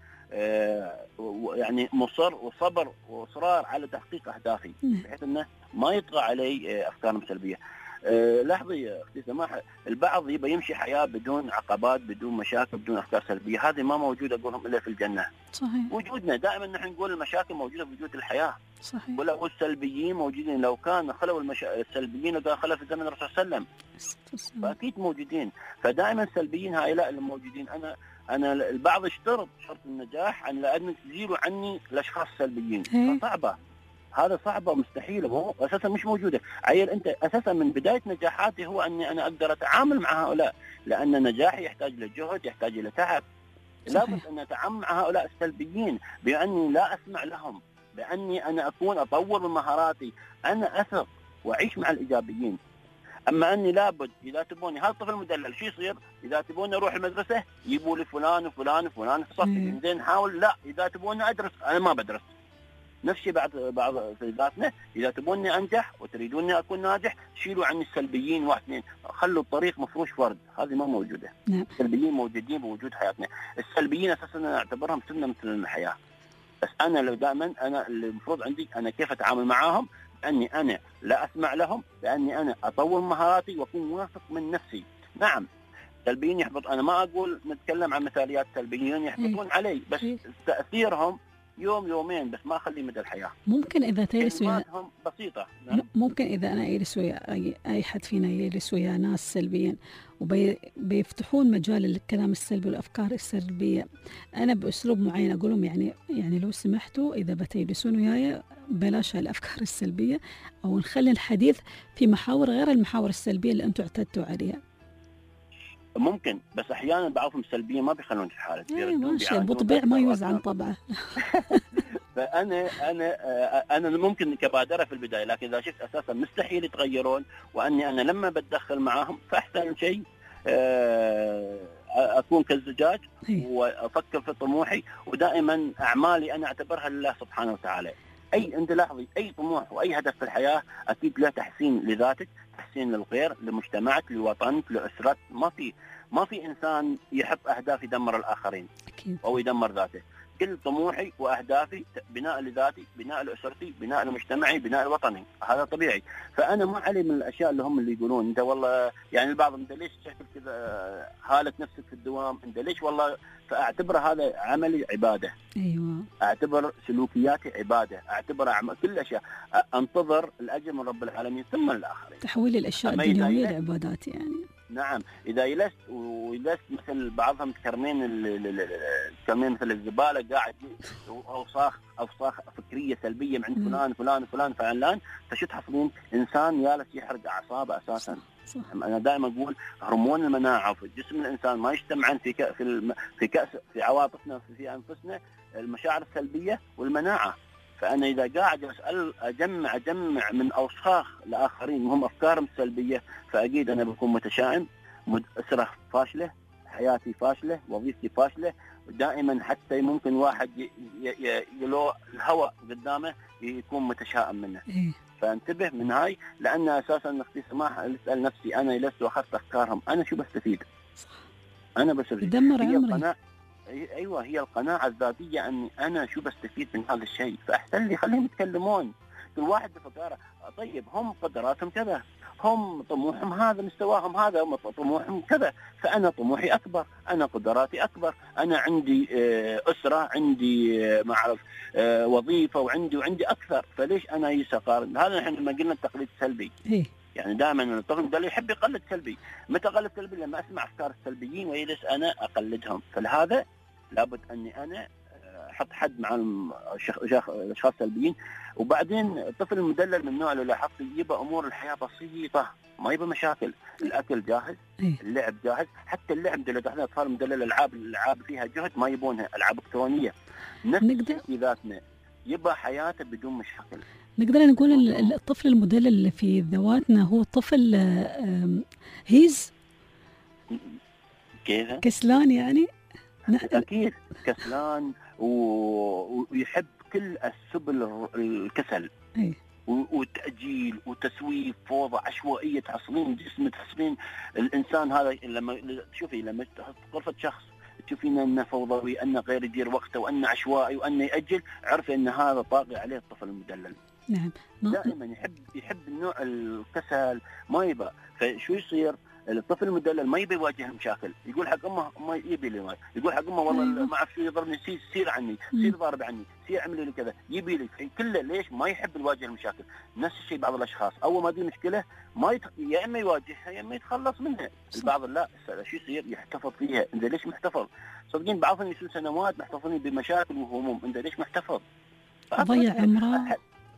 آه يعني مصر وصبر واصرار على تحقيق اهدافي، بحيث انه ما يطغى علي آه افكار سلبيه. أه لاحظي اختي سماح، البعض يبى يمشي حياه بدون عقبات بدون مشاكل بدون افكار سلبيه، هذه ما موجوده اقولهم الا في الجنه. صحيح. وجودنا دائما نحن نقول المشاكل موجوده في وجود الحياه. صحيح. ولا السلبيين موجودين، لو كان خلوا المشا... السلبيين لو خلوا في زمن الرسول صلى الله عليه وسلم فاكيد موجودين، فدائما السلبيين هؤلاء اللي موجودين. انا انا البعض يشترط شرط النجاح عن لان تزيلوا عني الاشخاص السلبيين، فصعبه هذا صعبه مستحيله، هو اساسا مش موجوده. عيل انت اساسا من بدايه نجاحاتي هو اني انا اقدر اتعامل مع هؤلاء، لان نجاحي يحتاج الى جهد يحتاج الى تعب. لابد ان اتعامل مع هؤلاء السلبيين باني لا اسمع لهم، باني انا اكون اطور من مهاراتي، انا اثق واعيش مع الايجابيين. اما اني لابد اذا تبوني هذا الطفل المدلل شو يصير؟ اذا تبوني اروح المدرسه يجيبوا لي فلان وفلان وفلان في صفي، زين نحاول لا اذا تبوني ادرس انا ما بدرس. نفس الشيء بعد بعض صيداتنا، اذا تبوني انجح وتريدوني اكون ناجح شيلوا عني السلبيين واحد اثنين، خلوا الطريق مفروش ورد، هذه ما موجوده. نعم. السلبيين موجودين بوجود حياتنا، السلبيين اساسا انا اعتبرهم سنه مثل الحياه، بس انا لو دائما انا المفروض عندي انا كيف اتعامل معاهم، اني انا لا اسمع لهم، لاني انا اطور مهاراتي واكون واثق من نفسي. نعم السلبيين يحبط، انا ما اقول نتكلم عن مثاليات سلبيين يحبطون إيه؟ علي، بس إيه؟ تاثيرهم يوم يومين بس ما اخلي مدى الحياه. ممكن اذا تجلس ويا بسيطه. نعم؟ ممكن اذا انا اجلس ويا اي اي حد فينا يجلس ويا ناس سلبيين وبيفتحون مجال للكلام السلبي والافكار السلبيه، انا باسلوب معين اقول لهم يعني يعني لو سمحتوا اذا بتجلسون وياي بلاش هالافكار السلبيه، او نخلي الحديث في محاور غير المحاور السلبيه اللي انتم اعتدتوا عليها. ممكن، بس احيانا بعضهم سلبيين ما بيخلون في حاله. اي ماشي، ابو طبيع ما يوز عن طبعه. فانا انا انا ممكن كبادره في البدايه، لكن اذا شفت اساسا مستحيل يتغيرون واني انا لما بتدخل معاهم فاحسن شيء اكون كالزجاج وافكر في طموحي، ودائما اعمالي انا اعتبرها لله سبحانه وتعالى. اي انت لاحظي اي طموح واي هدف في الحياه اكيد له تحسين لذاتك، تحسين للغير، لمجتمعك، لوطنك، لاسرتك. ما في ما في انسان يحط اهداف يدمر الاخرين أكيد. او يدمر ذاته. كل طموحي واهدافي بناء لذاتي، بناء لاسرتي، بناء لمجتمعي، بناء لوطني، هذا طبيعي. فانا ما علي من الاشياء اللي هم اللي يقولون انت والله يعني البعض انت ليش شكل كذا حاله نفسك في الدوام، انت ليش والله، فاعتبر هذا عملي عباده. ايوه. اعتبر سلوكياتي عباده، اعتبر أعمل كل الاشياء، انتظر الاجر من رب العالمين ثم الاخرين. تحويل الاشياء الدنيويه لعبادات يعني. نعم، اذا جلست وجلست مثل بعضهم تكرمين تكرمين مثل الزباله قاعد اوصاخ اوصاخ فكريه سلبيه عند فلان فلان فلان فلان، فشو تحصلين؟ انسان جالس يحرق اعصابه اساسا. صح. انا دائما اقول هرمون المناعه في جسم الانسان ما يجتمعن في في الم... في كأس في عواطفنا في, في انفسنا، المشاعر السلبيه والمناعه. فانا اذا قاعد اسال اجمع اجمع من اوساخ الاخرين وهم افكارهم السلبيه، فاكيد انا بكون متشائم، اسره فاشله، حياتي فاشله، وظيفتي فاشله. دائما حتى ممكن واحد يلو الهواء قدامه يكون متشائم منه. إيه؟ فانتبه من هاي، لان اساسا اختي سماح اسال نفسي انا جلست واخذت افكارهم، انا شو بستفيد؟ صح. انا بستفيد يدمر عمري. ايوه، هي القناعه الذاتيه اني انا شو بستفيد من هذا الشيء، فاحسن لي خليهم يتكلمون. كل واحد بفكاره. طيب هم قدراتهم كذا، هم طموحهم هذا، مستواهم هذا، هم طموحهم كذا، فأنا طموحي أكبر، أنا قدراتي أكبر، أنا عندي أسرة، عندي ما أعرف وظيفة، وعندي وعندي أكثر، فليش أنا يسقارن؟ هذا نحن لما قلنا التقليد السلبي. يعني دائما الطفل ده يحب يقلد سلبي. متى قلد سلبي؟ لما أسمع أفكار السلبيين ويجلس أنا أقلدهم. فلهذا لابد أني أنا أحط حد مع الأشخاص السلبيين. وبعدين الطفل المدلل من النوع اللي لاحظت يبقى أمور الحياة بسيطة، ما يبقى مشاكل. الأكل جاهز، اللعب جاهز، حتى اللعب دلوقتي احنا أطفال مدلل الألعاب الألعاب فيها جهد ما يبونها، ألعاب إلكترونية. نفس في ذاتنا يبقى حياته بدون مشاكل. نقدر نقول الطفل المدلل اللي في ذواتنا هو طفل هيز كذا كسلان، يعني أكيد كسلان ويحب كل السبل الكسل. أي. وتأجيل وتسويف، فوضى، عشوائية، تصميم جسم، تصميم الإنسان. هذا لما تشوفي لما غرفة شخص تشوفين أنه فوضوي، أنه غير يدير وقته، وأنه عشوائي، وأنه يأجل، عرفي أن هذا طاغي عليه الطفل المدلل. نعم. دائما يحب يحب النوع الكسل، ما يبى. فشو يصير؟ الطفل المدلل ما يبي يواجه المشاكل، يقول حق امه ما يبي لي، يقول حق امه والله ما اعرف شو يضربني، سير سير عني، سير ضارب عني، سير اعمل لي كذا، يبي لي كله. ليش؟ ما يحب يواجه المشاكل. نفس الشيء بعض الاشخاص اول ما دي مشكله ما يت... يا اما يواجهها يا اما يتخلص منها. البعض لا، شو يصير؟ يحتفظ فيها. انت ليش محتفظ؟ صدقين بعضهم يسوي سنوات محتفظين بمشاكل وهموم، انت ليش محتفظ؟ ضيع عمره،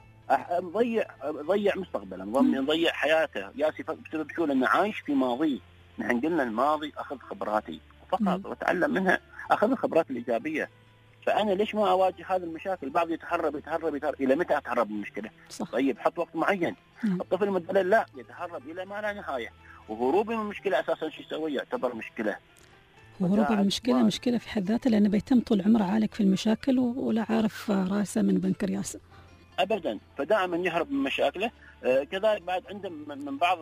ضيع ضيع مستقبله، نضيع حياته ياسي بسبب شو؟ لانه عايش في ماضيه. نحن قلنا الماضي اخذ خبراتي فقط واتعلم منها، اخذ الخبرات الايجابيه. فانا ليش ما اواجه هذه المشاكل؟ بعض يتهرب يتهرب يتهرب الى متى اتهرب من المشكله؟ صح. طيب حط وقت معين. مم. الطفل المدلل لا، يتهرب الى ما لا نهايه، وهروبي من المشكله اساسا شو يسوي؟ يعتبر مشكله. وهروب المشكله مشكله في حد ذاتها، لانه بيتم طول عمره عالق في المشاكل ولا عارف راسه من بنكرياسه ابدا. فدائما يهرب من مشاكله. آه كذلك بعد عنده من بعض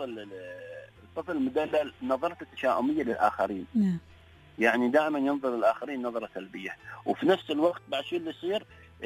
الطفل المدلل نظرة التشاؤمية للآخرين. نعم. يعني دائما ينظر للآخرين نظرة سلبية، وفي نفس الوقت بعد شو اللي يصير؟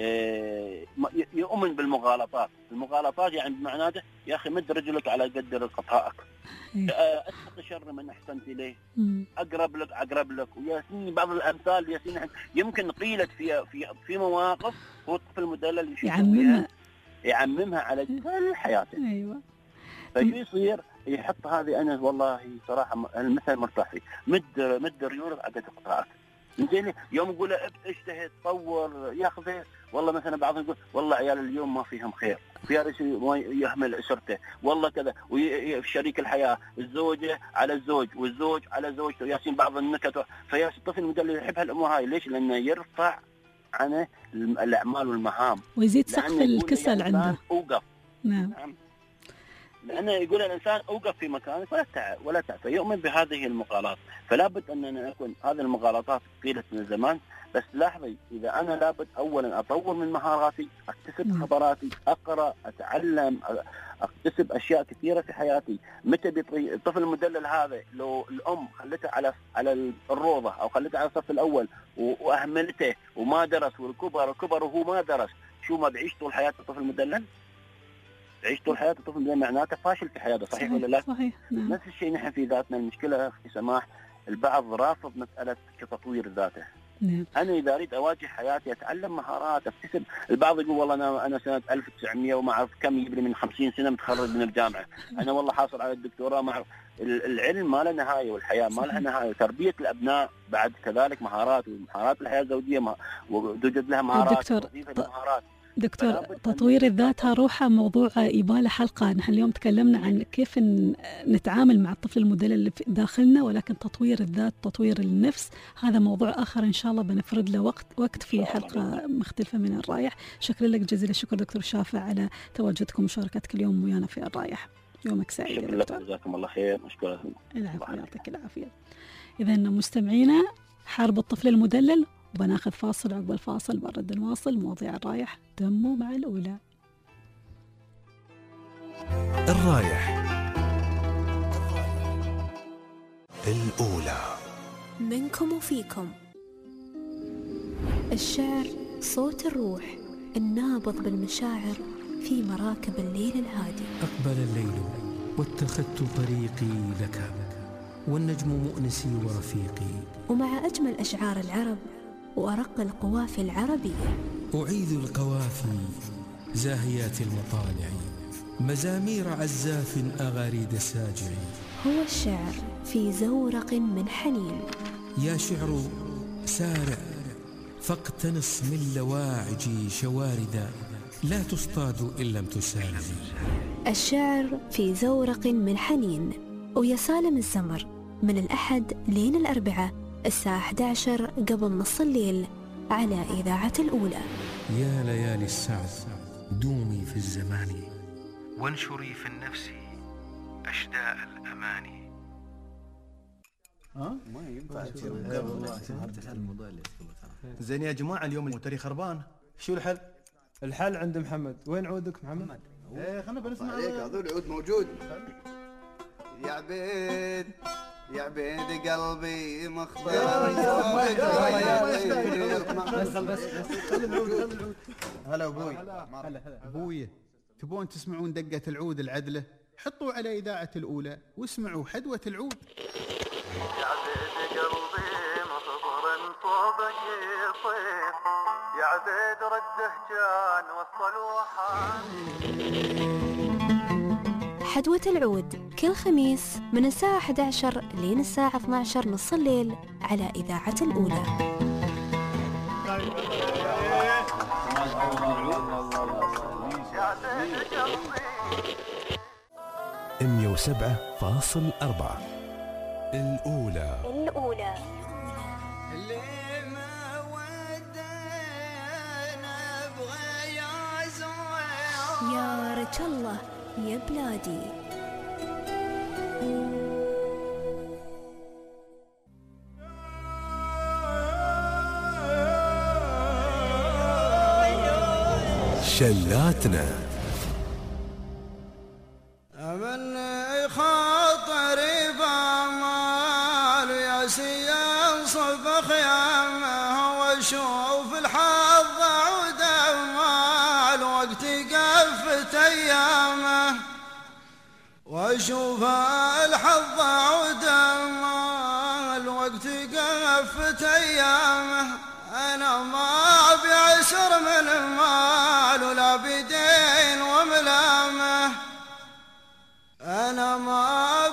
آه يؤمن بالمغالطات. المغالطات يعني بمعناته يا أخي مد رجلك على قدر قطائك، آه اتق شر من أحسنت إليه، أقرب لك أقرب لك. وياسين بعض الأمثال ياسين يمكن قيلت في في في مواقف هو الطفل المدلل يعممها يعممها على كل حياته. أيوة. فشو يصير؟ يحط هذه أنا والله صراحة المثل مرتاح فيه، مد مد ريولك على قد قطاعك. زين يوم يقول اجتهد طور ياخذه، والله مثلا بعضهم يقول والله عيال اليوم ما فيهم خير، في ما يهمل اسرته، والله كذا. وفي شريك الحياه الزوجه على الزوج والزوج على زوجته، ياسين بعض النكت. فيا الطفل المدلل يحب هالامور هاي. ليش؟ لانه يرفع عنه الاعمال والمهام ويزيد سقف الكسل عنده. اوقف. نعم. لأنه يقول الإنسان أوقف في مكانك ولا تعب ولا تعب. فيؤمن بهذه المغالطات. فلا بد أننا نكون هذه المغالطات قيلت من زمان، بس لاحظي إذا أنا لابد أولا أطور من مهاراتي، أكتسب خبراتي، أقرأ، أتعلم، أكتسب أشياء كثيرة في حياتي. متى بيطري الطفل المدلل هذا لو الأم خلته على على الروضة أو خلته على الصف الأول وأهملته وما درس والكبر وكبر وهو ما درس، شو ما بعيش طول حياة الطفل المدلل؟ عيش طول حياته الطفل ده معناته فاشل في حياته. صحيح, صحيح ولا لا؟ صحيح. نعم. نفس الشيء نحن في ذاتنا. المشكلة في سماح البعض رافض مسألة كتطوير ذاته. نعم. أنا إذا أريد أواجه حياتي أتعلم مهارات أكتسب. البعض يقول والله أنا أنا سنة ألف وتسعمية وما أعرف كم يبني من خمسين سنة متخرج من الجامعة، أنا والله حاصل على الدكتوراه. ما أعرف. العلم ما له نهاية والحياة ما لها نهاية. تربية الأبناء بعد كذلك مهارات، ومهارات الحياة الزوجية ما وتوجد لها مهارات. دكتور دكتور تطوير الذات روحه موضوع يباله حلقة. نحن اليوم تكلمنا عن كيف نتعامل مع الطفل المدلل اللي في داخلنا، ولكن تطوير الذات، تطوير النفس، هذا موضوع آخر إن شاء الله بنفرد له وقت وقت في حلقة مختلفة من الرايح. شكرا لك جزيل الشكر دكتور شافع على تواجدكم ومشاركتك اليوم ويانا في الرايح. يومك سعيد. شكرا لك، جزاكم الله خير. مشكورة. العفو، يعطيك العافية. إذا مستمعينا، حارب الطفل المدلل، وبناخذ فاصل. عقب الفاصل برد نواصل مواضيع الرايح دمه مع الأولى. الرايح الأولى منكم وفيكم. الشعر صوت الروح النابض بالمشاعر في مراكب الليل الهادي. أقبل الليل واتخذت طريقي لك، والنجم مؤنسي ورفيقي. ومع أجمل أشعار العرب وأرق القوافي العربية أعيذ القوافي زاهيات المطالع، مزامير عزاف أغاريد ساجع. هو الشعر في زورق من حنين. يا شعر سارع فاقتنص من لواعجي شواردا، لا تصطاد إن لم تسارع. الشعر في زورق من حنين، ويا سالم الزمر من الأحد لين الأربعاء الساعة إحدى عشر قبل نص الليل على إذاعة الأولى. يا ليالي السعد دومي في الزمان، وانشري في النفس أشداء الأماني. ها؟ ما ينفع زين يا جماعة، اليوم الموتري خربان، شو الحل؟ الحل عند محمد. وين عودك محمد؟ ايه خلنا بنسمع عليك. اظن العود موجود. يا عبيد يا عبيد قلبي مختار. بس بس بس خلي العود خلي العود. هلا ابوي. هلا ابوي، تبون تسمعون دقة العود العدلة؟ حطوا على إذاعة الأولى واسمعوا حدوة العود. يا عبيد قلبي مخبر صوبك يصير، يا عبيد رده كان وصل وحان. حدوة العود كل خميس من الساعة إحدى عشر لين الساعة اثني عشر نص الليل على إذاعة الأولى. مية وسبعة فاصل أربعة الأولى. الأولى يا رجل الله يا بلادي. شلاتنا أمني خاطري بامال يا سيان صب خيامه، واشوف الحظ عود مال وقتي قفت ايامه، واشوف الحظ عود مال وقتي قفت ايامه. انا ما بعسر من المال ولا بدين وملامه، أنا ما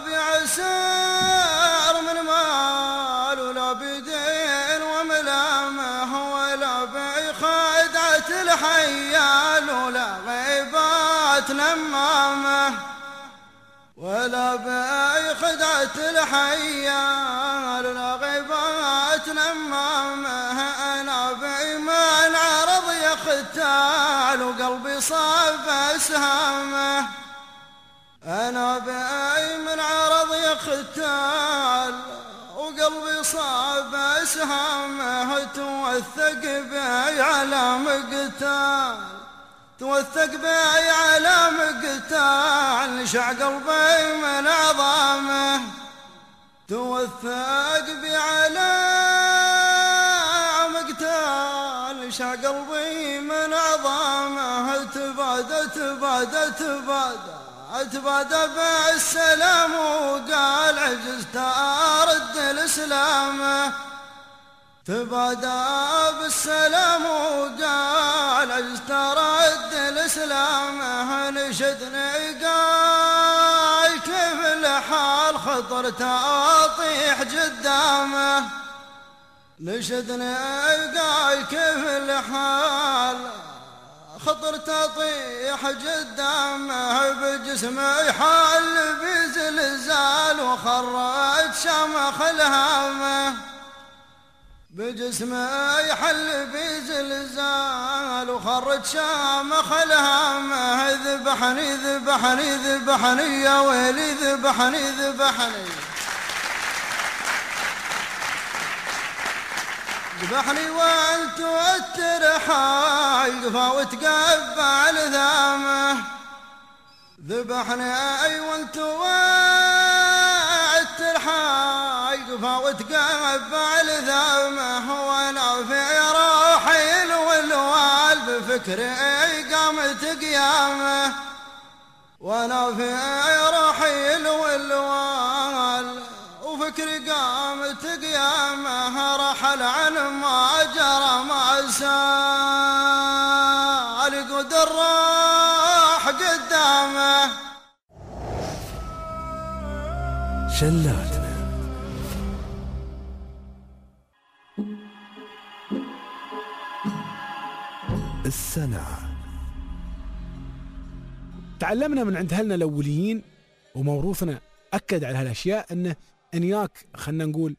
بعسر من مال ولا بدين وملامه، ولا بخدعة الحيال ولا غيبات نمامه، ولا بخدعة الحيال ولا غيبات نمامه. أنا بإيمان عرض يختال وقلبي صاب أسهامه، أنا بأيمن عرض يختال وقلبي صاب أسهامه. توثق بي على مقتال، توثق بي على مقتال شع قلبي من عظامه، توثق بي على مقتال شع قلبي من عظامه. تبادى تبادى تبادى اتبادى بالسلام وقال عجزت ارد الاسلام، تبادى بالسلام وقال عجزت ارد الاسلام. نشدني قال كيف الحال خطرت اطيح قدامه، نشدني قال كيف الحال خطرت اطيح قدامه. بجسمي حل بزلزال وخرج شمخ الهامه، بجسمي حل بزلزال وخرج شمخ الهامه. ذبحني ذبحني ذبحني يا ويلي ذبحني ذبحني ذبحني وانت الترحاي قفا وتقبع لذامه، ذبحني اي وانت الترحاي قفا وتقبع لذامه. وانا في روحي الولوال فكري قامت قيامه وانا في رحيل والوال وفكري قامت قيامه رحل عن ما جرى ما سال قدر راح قدامه. شلاتنا السنة. تعلمنا من عند أهلنا الأوليين وموروثنا أكد على هالأشياء أنه إن ياك خلنا نقول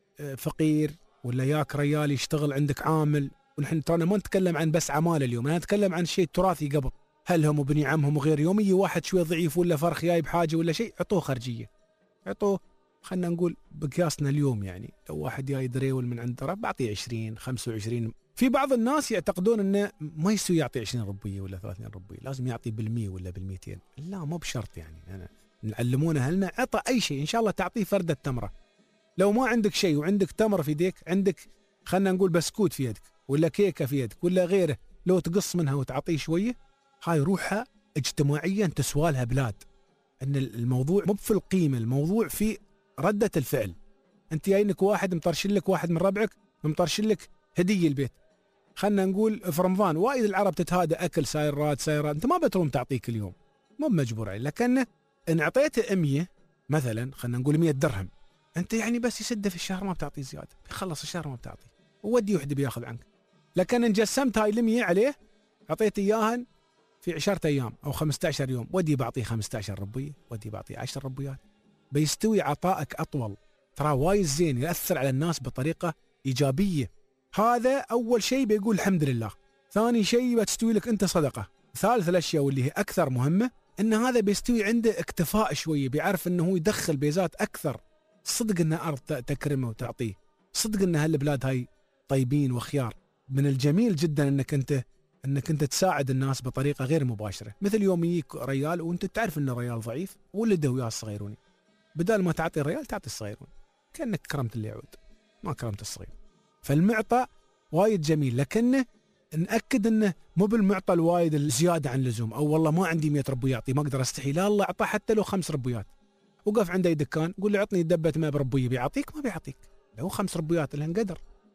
فقير ولا ياك ريال يشتغل عندك عامل، ونحن ترانا ما نتكلم عن بس عمال اليوم، أنا أتكلم عن شيء تراثي قبل، هلهم وبني عمهم وغير يومي واحد شوي ضعيف ولا فرخ جايب حاجة ولا شيء عطوه خرجية، عطوه خلنا نقول بقياسنا اليوم يعني لو واحد جاي دريول من عند رب بعطيه عشرين خمسة وعشرين. في بعض الناس يعتقدون انه ما يسوي يعطي عشرين ربية ولا ثلاثين ربية، لازم يعطي بالمية ولا بالميتين. لا مو بشرط يعني، أنا نعلمونه أهلنا عطى أي شيء إن شاء الله تعطيه فردة تمرة. لو ما عندك شيء وعندك تمر في يدك، عندك خلنا نقول بسكوت في يدك ولا كيكة في يدك ولا غيره، لو تقص منها وتعطيه شوية هاي روحها اجتماعيا تسوالها بلاد. ان الموضوع مو في القيمة، الموضوع في ردة الفعل. انت جاينك واحد مطرشل لك، واحد من ربعك مطرشل لك هدية البيت، خلنا نقول في رمضان وايد العرب تتهادى اكل سايرات سايرات، انت ما بتروم تعطيك اليوم مو مجبور عليه، لكن ان اعطيته مية مثلا خلنا نقول مية درهم، انت يعني بس يسده في الشهر ما بتعطيه زياده، يخلص الشهر ما بتعطيه وودي وحده بياخذ عنك. لكن ان جسمت هاي المية عليه اعطيته اياهن في عشرة ايام او خمسة عشر يوم، ودي بعطيه خمسة عشر ربيه، ودي بعطيه عشر ربيات، بيستوي عطائك اطول. ترى وايد زين ياثر على الناس بطريقه ايجابيه. هذا اول شيء بيقول الحمد لله. ثاني شيء بتستوي لك انت صدقه. ثالث الاشياء واللي هي اكثر مهمه ان هذا بيستوي عنده اكتفاء شويه، بيعرف انه هو يدخل بيزات اكثر. صدق ان ارض تكرمه وتعطيه، صدق ان هالبلاد هاي طيبين وخيار. من الجميل جدا انك انت انك انت تساعد الناس بطريقه غير مباشره، مثل يوم يجيك ريال وانت تعرف انه ريال ضعيف ولده وياه الصغيروني، بدل ما تعطي الريال تعطي الصغيرون، كانك كرمت اللي يعود ما كرمت الصغير. فالمعطى وايد جميل، لكنه نأكد انه مو بالمعطى الوايد الزياده عن اللزوم، او والله ما عندي مية ربوي اعطي ما اقدر استحي، لا الله اعطاه حتى لو خمس ربويات. وقف عنده دكان قول له عطني دبه ماء بربويه، بيعطيك ما بيعطيك، لو خمس ربويات لهن قدر.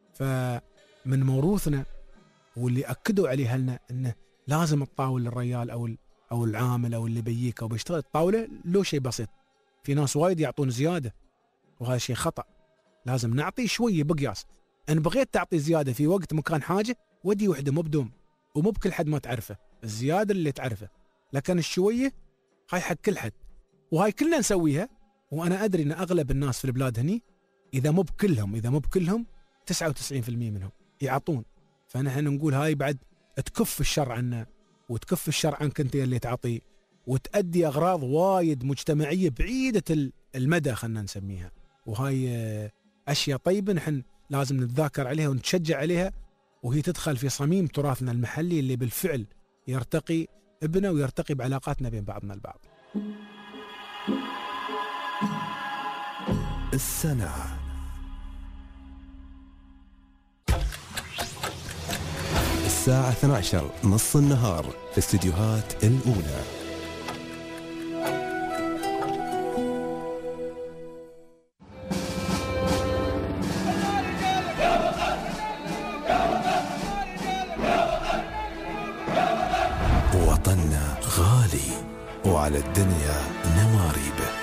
فمن موروثنا واللي اكدوا عليه اهلنا انه لازم تطاول للريال او او العامل او اللي بيجيك او بيشتغل الطاوله لو شيء بسيط. في ناس وايد يعطون زياده وهذا شيء خطا، لازم نعطي شويه بقياس. ان بغيت تعطي زياده في وقت مكان حاجه ودي وحده مو بدوم ومو بكل حد ما تعرفه، الزياده اللي تعرفه، لكن الشويه هاي حق كل حد وهاي كلنا نسويها. وانا ادري ان اغلب الناس في البلاد هني اذا مو بكلهم اذا مو بكلهم تسعة وتسعين بالمئة منهم يعطون. فنحن نقول هاي بعد تكف الشر عنا وتكف الشر عنك انت اللي تعطي، وتأدي اغراض وايد مجتمعيه بعيده المدى خلنا نسميها. وهاي اشياء طيبه نحن لازم نتذاكر عليها ونتشجع عليها، وهي تدخل في صميم تراثنا المحلي اللي بالفعل يرتقي ابنا ويرتقي بعلاقاتنا بين بعضنا البعض. السنة الساعة اثنتي عشرة نص النهار في استديوهات الأولى. وطننا غالي وعلى الدنيا نواريبه.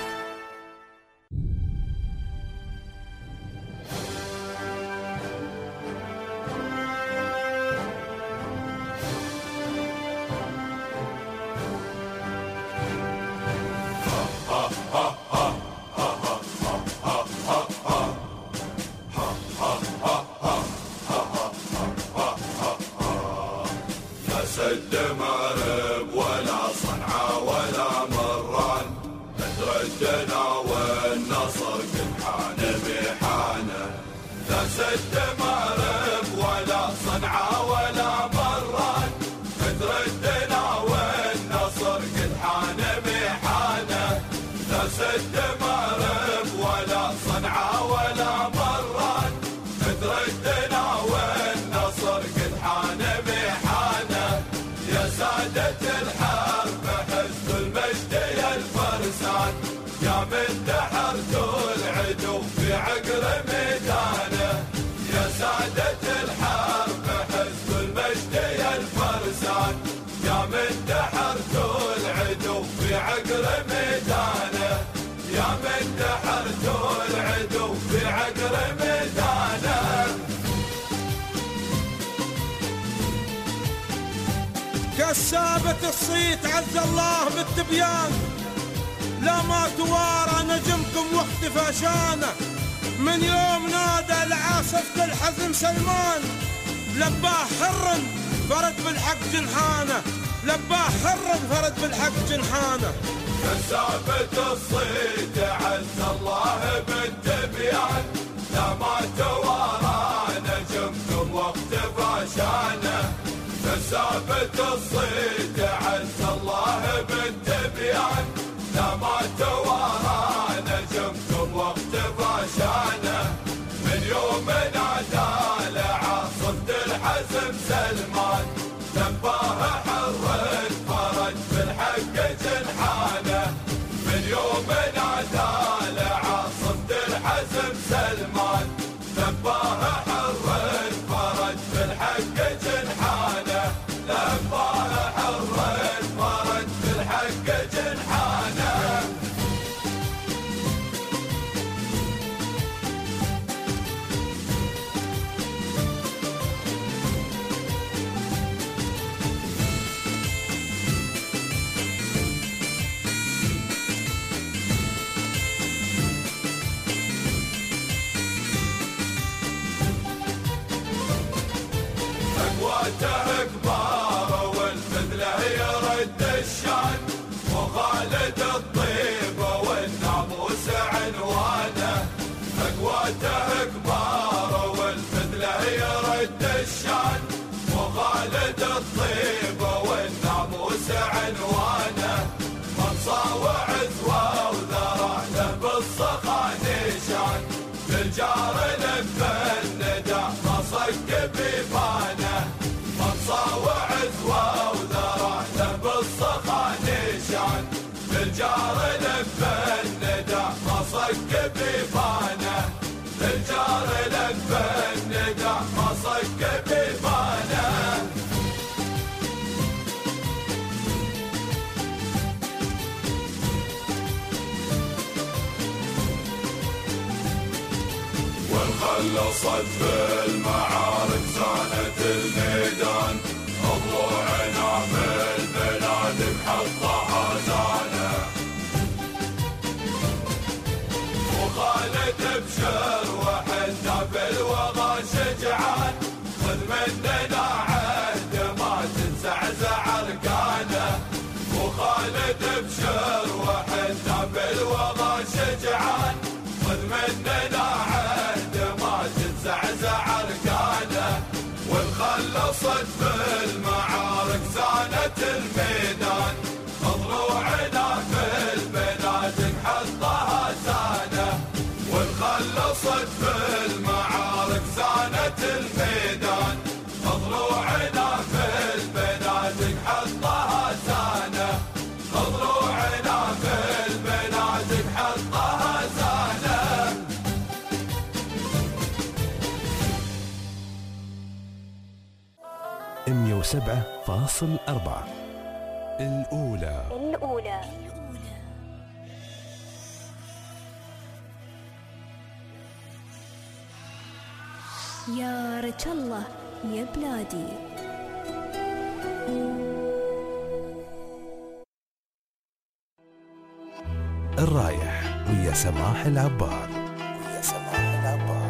سد معرب ولا صنعاء ولا مران، بدر ثابت الصيت عز الله بالتبيان، لا ما توارى نجمكم واختفى شانه، من يوم نادى لعاصفة الحزن سلمان، لباه حر فرد بالحق جنحانه، لباه حر فرد بالحق جنحانه. ثابت الصيت عز الله بالتبيان، لا ما توارى نجمكم واختفى شانه، ثابت الصيت عز الله بالتبيان، لا ما توارى نجمكم واختفى شانه، من يوم نادى لعاصفة الحزم سلمان، لباه حر فرج بالحق جنحانه، من يوم نادى لعاصفة الحزم سلمان، لباه حر فرج بالحق جنحانه، لباه حر فرج بالحق جنحانه. أقواته كبار والفذله يرد الشان، وخالد الطيب والناموس عنوانه، أقواته كبار والفذله يرد الشان، وخالد الطيب والناموس عنوانه، منصى وعزوه وذرع له بالصخا نشان، للجار لبى الندى ما صك بيبانه، منصى وعزوه وذرع له بالصخا نشان، للجار لبى الندى ما صك بيبانه، للجار لبى الندى ما صك بيبانه. وانخلصت في المعارك زانت الميدان، ضلوعنا في البلاد بحطها زانه، وخالد بشر وحنا بالوغى شجعان، خذ مننا عهد ما تنزعزع اركانه، وخالد بشر وحنا بالوغى شجعان، خذ مننا عهد ما تنزعزع اركانه، وانخلصت في المعارك زانت الميدان، ضلوعنا في البنادق حطها زانه، وانخلصت في المعارك زانت الميدان، ضلوعنا في البنادق حطها زانه، ضلوعنا في البنادق حطها زانه. مية وسبعة فاصل أربعة الأولى الأولى يا رج الله يا بلادي. الرايح ويا سماح العبار ويا سماح العبار.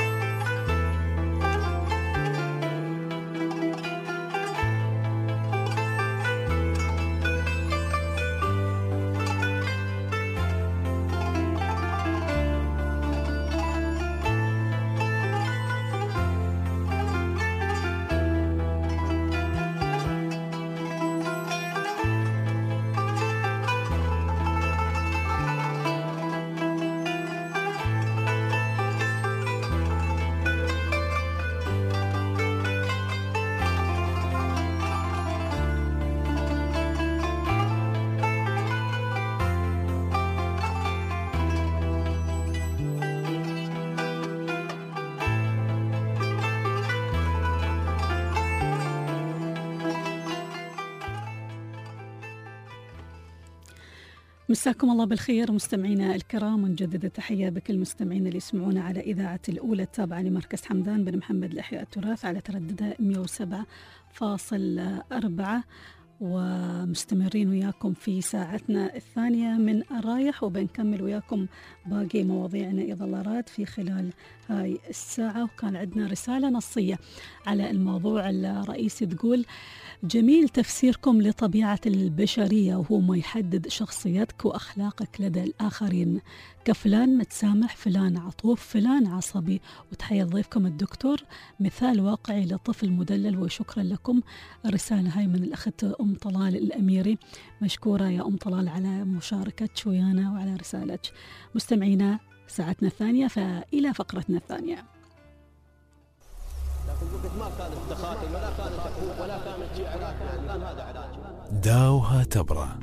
مساكم الله بالخير مستمعينا الكرام، ونجدد التحية بكل مستمعينا اللي يسمعونا على إذاعة الأولى التابعة لمركز حمدان بن محمد لإحياء التراث على ترددها مئة وسبعة فاصل أربعة. ومستمرين وياكم في ساعتنا الثانية من الرايح، وبنكمل وياكم باقي مواضيعنا إذا الله راد في خلال هاي الساعة. وكان عندنا رسالة نصية على الموضوع الرئيسي تقول: جميل تفسيركم لطبيعة البشرية وهو ما يحدد شخصيتك وأخلاقك لدى الآخرين، كفلان متسامح، فلان عطوف، فلان عصبي. وتحية ضيفكم الدكتور، مثال واقعي لطفل مدلل. وشكرا لكم. الرسالة هاي من الأخت أم طلال الأميري. مشكورة يا أم طلال على مشاركتك ويانا وعلى رسالتك. مستمعينا ساعتنا الثانية، فإلى فقرتنا الثانية. ما كانت تخاطب ولا كانت تحوق ولا كانت شيء علاج، كان هذا علاج. داوها تبرة.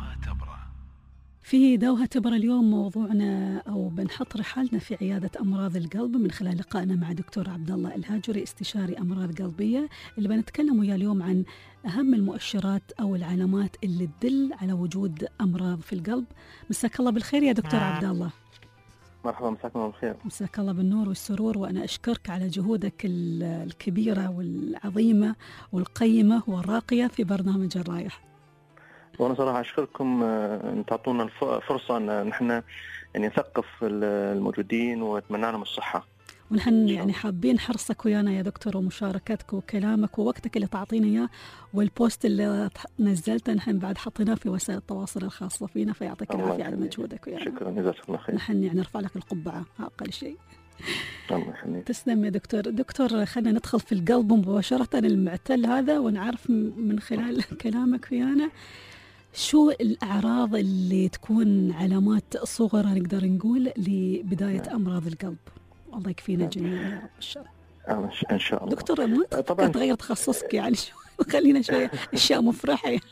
في داوها تبرة اليوم موضوعنا أو بنحط رحالنا في عيادة أمراض القلب من خلال لقائنا مع دكتور عبد الله الهاجري، استشاري أمراض قلبية، اللي بنتكلم وياه اليوم عن أهم المؤشرات أو العلامات اللي تدل على وجود أمراض في القلب. مساك الله بالخير يا دكتور عبد الله. مرحبا، مساكم الله بالخير. مساك الله بالنور والسرور، وأنا أشكرك على جهودك الكبيرة والعظيمة والقيمة والراقية في برنامج الرايح. وأنا صراحة أشكركم أن تعطونا الفرصة أن نحن يعني نثقف الموجودين ونتمنى لهم الصحة. ونحن يعني حابين حرصك ويانا يا دكتور، ومشاركتك وكلامك ووقتك اللي تعطينا إياه، والبوست اللي نزلته نحن بعد حطيناه في وسائل التواصل الخاصة فينا، فيعطيك العافية على مجهودك ويانا. شكرا، جزاك الله خير. نحن يعني نرفع لك القبعة أقل شيء. الله يخليك. تسلم يا دكتور. دكتور خلينا ندخل في القلب مباشرة، المعتل هذا، ونعرف من خلال كلامك ويانا شو الأعراض اللي تكون علامات صغرى نقدر نقول لبداية أمراض القلب. الله يكفينا جميعا يا رب الشر. إن شاء الله. دكتور مو طبعا تغير تخصصك يعني شو خلينا شوية أشياء مفرحة يعني.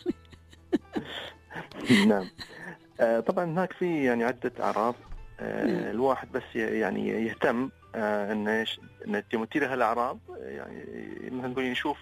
نعم. طبعا هناك في يعني عدة أعراض. الواحد بس يعني يهتم أن أن تمثل هالأعراض، يعني مثلا نقول نشوف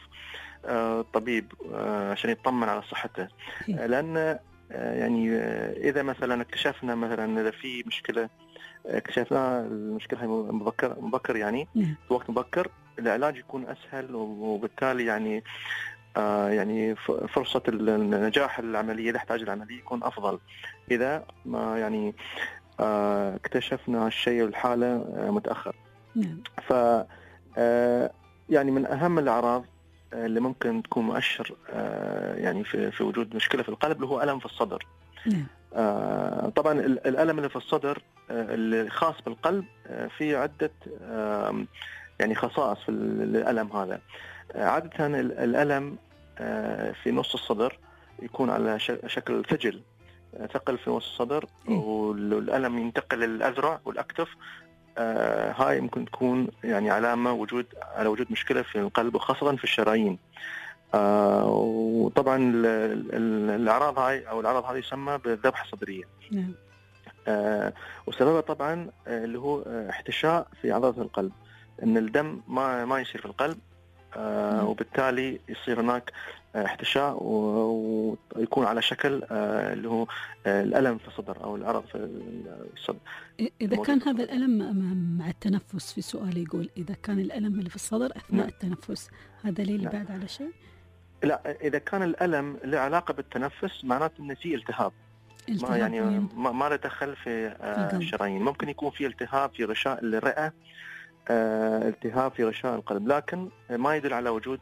طبيب عشان يطمن على صحته، لأن يعني إذا مثلا اكتشفنا مثلا إذا في مشكلة اكتشفنا المشكلة هي مبكر مبكر يعني في وقت مبكر، العلاج يكون أسهل، وبالتالي يعني آه يعني فرصة النجاح العملية اللي يحتاج العملية يكون أفضل إذا ما يعني آه اكتشفنا الشيء الحالة آه متأخر. نعم. ف آه يعني من أهم الأعراض اللي ممكن تكون مؤشر آه يعني في في وجود مشكلة في القلب اللي هو ألم في الصدر. نعم. آه طبعا الألم اللي في الصدر آه اللي خاص بالقلب آه في عدة آه يعني خصائص في الألم هذا. آه عادة الألم آه في نص الصدر يكون على شكل ثجل آه ثقل في نص الصدر، والألم ينتقل للأذرع والأكتف. آه هاي ممكن تكون يعني علامة وجود على وجود مشكلة في القلب، وخاصة في الشرايين. آه وطبعا الأعراض هاي أو الأعراض هذه يسمى بالذبحة الصدرية. نعم. آه وسببها طبعا آه اللي هو آه احتشاء في عضلة القلب، إن الدم ما ما يصير في القلب، آه وبالتالي يصير هناك آه احتشاء ويكون على شكل آه اللي هو آه الألم في الصدر أو العرض في الصدر. إذا كان هذا الألم مع التنفس، في سؤال يقول إذا كان الألم اللي في الصدر أثناء م. التنفس، هذا دليل لا. بعد على شيء؟ لا، إذا كان الألم له علاقة بالتنفس معناته إنه في التهاب. ما يعني ما, ما له دخل في آه الشرايين. ممكن يكون في التهاب في غشاء الرئة، آه التهاب في غشاء القلب، لكن ما يدل على وجود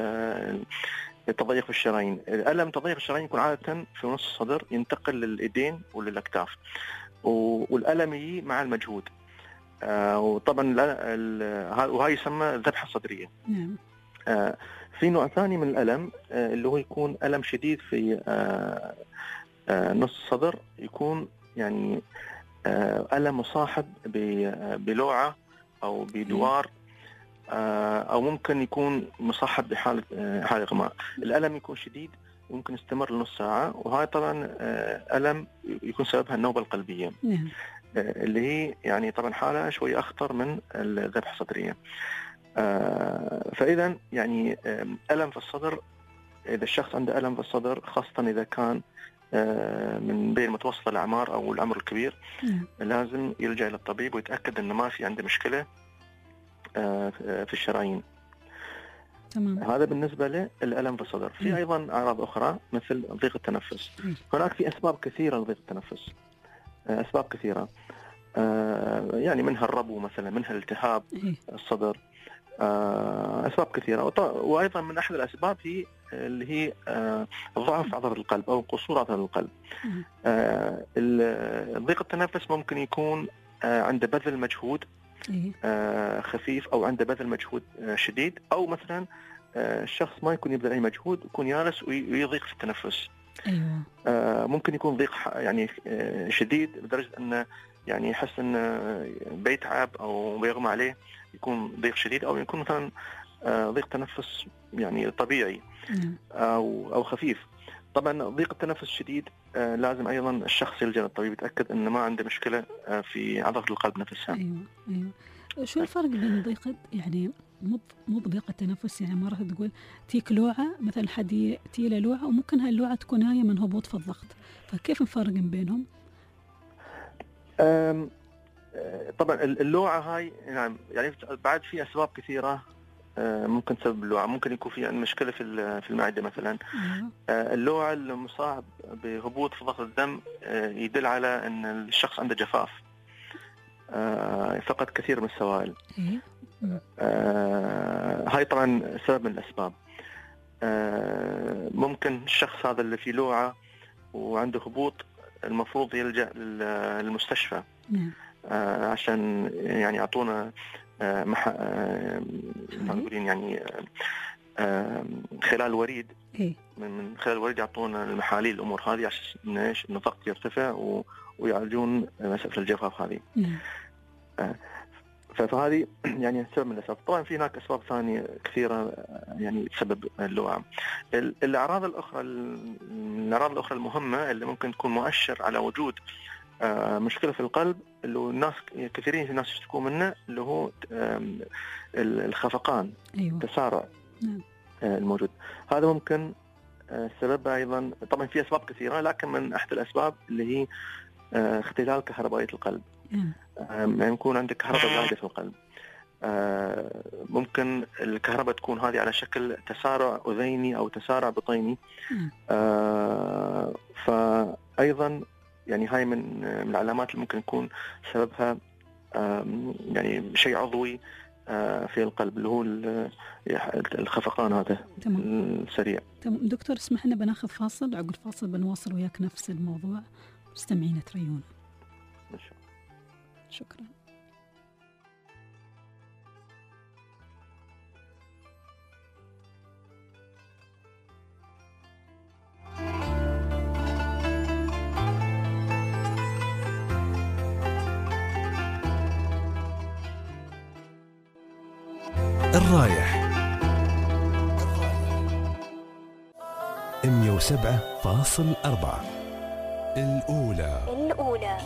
التضيق في الشرايين. الألم تضيق الشرايين يكون عادة في نص الصدر، ينتقل للإيدين وللأكتاف، والألم يجي مع المجهود. آه وطبعا وهي يسمى الذبحة الصدرية. نعم. آه في نوع ثاني من الألم آه اللي هو يكون ألم شديد في آه آه نص الصدر، يكون يعني آه ألم مصاحب بلوعة أو بدوار، آه أو ممكن يكون مصاحب بحالة آه حالة إغماء. الألم يكون شديد، ممكن يستمر لنص ساعة، وهاي طبعا آه ألم يكون سببها النوبة القلبية. نعم. آه اللي هي يعني طبعا حالة شوي أخطر من الذبحة الصدرية. آه فإذا يعني آه ألم في الصدر، إذا الشخص عنده ألم في الصدر خاصة إذا كان آه من بين متوسط الأعمار أو العمر الكبير، نعم. لازم يلجأ إلى الطبيب ويتأكد أنه ما في عنده مشكلة آه في الشرايين. تمام. هذا بالنسبة للألم في الصدر. في أيضا أعراض أخرى مثل ضيق التنفس. هناك في أسباب كثيرة لضيق التنفس، أسباب كثيرة، يعني منها الربو مثلا، منها التهاب الصدر، أسباب كثيرة. وأيضا من أحد الأسباب هي اللي هي ضعف عضلة القلب أو قصور عضلة القلب. ضيق التنفس ممكن يكون عند بذل مجهود خفيف أو عند بذل مجهود شديد، أو مثلا الشخص ما يكون يبذل أي مجهود، يكون جالس ويضيق في التنفس. أيوة. ممكن يكون ضيق يعني شديد لدرجة أنه يعني يحس أنه بيتعب أو بيغمى عليه، يكون ضيق شديد، أو يكون مثلا ضيق تنفس يعني طبيعي أو أو خفيف. طبعا ضيق التنفس الشديد لازم أيضا الشخص يلجأ للطبيب يتأكد أنه ما عنده مشكلة في عضلة القلب نفسها. أيوة أيوة. شو الفرق بين ضيق يعني مو مو بضيق التنفس، يعني مرة تقول تيك لوعة مثلا، حد تيله لوعة وممكن هاللوعة تكون هاي من هبوط في الضغط، فكيف نفرق بينهم؟ طبعا اللوعة هاي نعم يعني بعد في أسباب كثيرة ممكن تسبب اللوعة. ممكن يكون في مشكلة في في المعدة مثلا. اللوعة المصاب بهبوط في ضغط الدم يدل على أن الشخص عنده جفاف، فقد كثير من السوائل. هاي طبعا سبب من الأسباب. ممكن الشخص هذا اللي فيه لوعة وعنده هبوط المفروض يلجأ للمستشفى عشان يعني يعطونا مح... نقولين يعني خلال الوريد، من خلال الوريد يعطونا المحاليل الأمور هذه عشان إيش إنه الضغط يرتفع و... ويعالجون مسألة الجفاف هذه. فهذه يعني سبب من الأسباب. طبعا في هناك أسباب ثانية كثيرة يعني تسبب اللوعة. الأعراض الأخرى الأعراض الأخرى المهمة اللي ممكن تكون مؤشر على وجود مشكلة في القلب، اللي هو الناس كثيرين الناس يشتكون منه، اللي هو الخفقان. أيوة. تسارع نعم. الموجود هذا ممكن سبب أيضا. طبعا في أسباب كثيرة، لكن من أحد الأسباب اللي هي اختلال كهربائية القلب. يعني يكون عندك كهرباء زايدة في القلب، ممكن الكهرباء تكون هذه على شكل تسارع أذيني أو تسارع بطيني. فأيضا يعني هاي من من العلامات اللي ممكن يكون سببها يعني شيء عضوي في القلب، اللي هو الخفقان هذا السريع. تمام دكتور، اسمح لنا بناخذ فاصل، عقب الفاصل بنواصل وياك نفس الموضوع. مستمعين تريونا. شكرا. الرايح مية وسبعة فاصل أربعة الأولى الأولى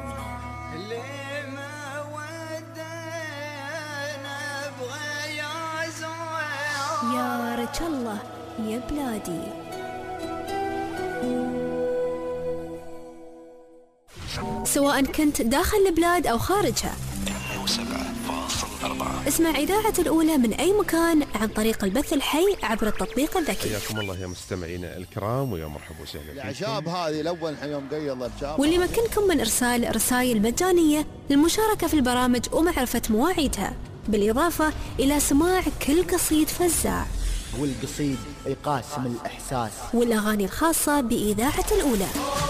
يا رجل الله يا بلادي. سواء كنت داخل البلاد أو خارجها، مية وسبعة فاصل أربعة اسمع إذاعة الأولى من أي مكان عن طريق البث الحي عبر التطبيق الذكي. حياكم الله يا مستمعينا الكرام، ويا مرحبا وسهلا فيكم. العشاب هذه الأول يوم قيض بشاب. واللي مكنكم من إرسال رسائل مجانية للمشاركة في البرامج ومعرفة مواعيدها، بالإضافة إلى سماع كل قصيد فزاع، والقصيد يقاسم الإحساس، والأغاني الخاصة بإذاعة الأولى.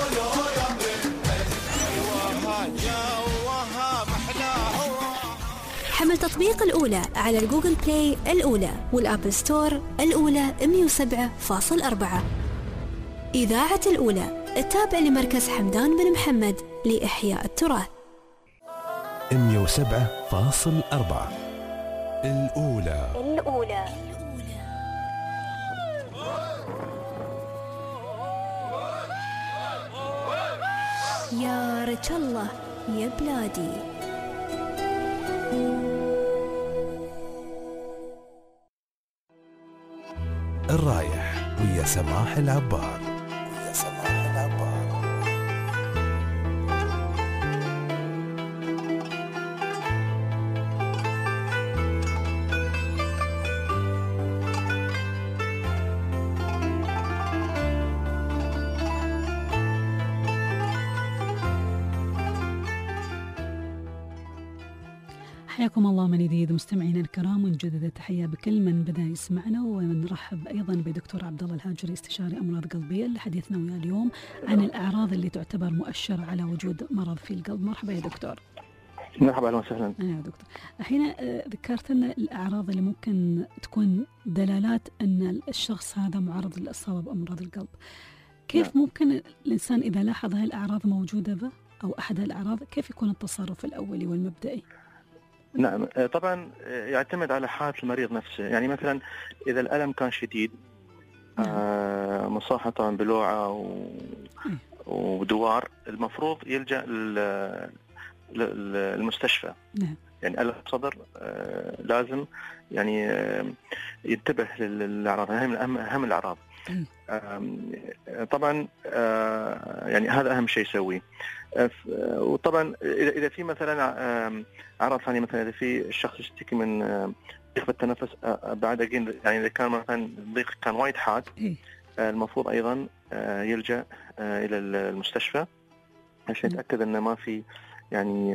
حمل تطبيق الأولى على الجوجل بلاي الأولى والأبل ستور الأولى مية وسبعة فاصل أربعة. إذاعة الأولى التابع لمركز حمدان بن محمد لإحياء التراث. مية وسبعة فاصل أربعة الأولى الأولى يا رجل الله يا بلادي. الرايح ويا سماح العبار ويا سماح العبار. حياكم الله من جديد مستمعينا الكرام، ونجدد التحية بكل من بدأ يسمعنا، ونرحب أيضا بدكتور عبد الله الهاجري استشاري أمراض قلبية اللي حديثنا وياه اليوم عن الأعراض اللي تعتبر مؤشر على وجود مرض في القلب. مرحبا يا دكتور. مرحبا، اهلا وسهلا. يا دكتور، الحين ذكرت لنا الأعراض اللي ممكن تكون دلالات أن الشخص هذا معرض للإصابة بأمراض القلب. كيف ممكن الإنسان إذا لاحظ هذه الأعراض موجودة به أو أحد الأعراض كيف يكون التصرف الأولي والمبدئي؟ نعم، طبعا يعتمد على حالة المريض نفسه. يعني مثلا إذا الألم كان شديد آه مصاحب طبعا بلوعة و... ودوار، المفروض يلجأ لل... للمستشفى. نعم. يعني ألم صدر آه لازم يعني آه ينتبه للأعراض، هي من أهم أهم الأعراض. طبعا يعني هذا أهم شيء يسويه. وطبعا إذا في مثلا أعراض ثانية، مثلا إذا في الشخص يشتكي من ضيق في التنفس بعد أجين، يعني إذا كان مثلا الضيق كان وايد حاد، المفروض أيضا يلجأ إلى المستشفى عشان يتأكد أنه ما في يعني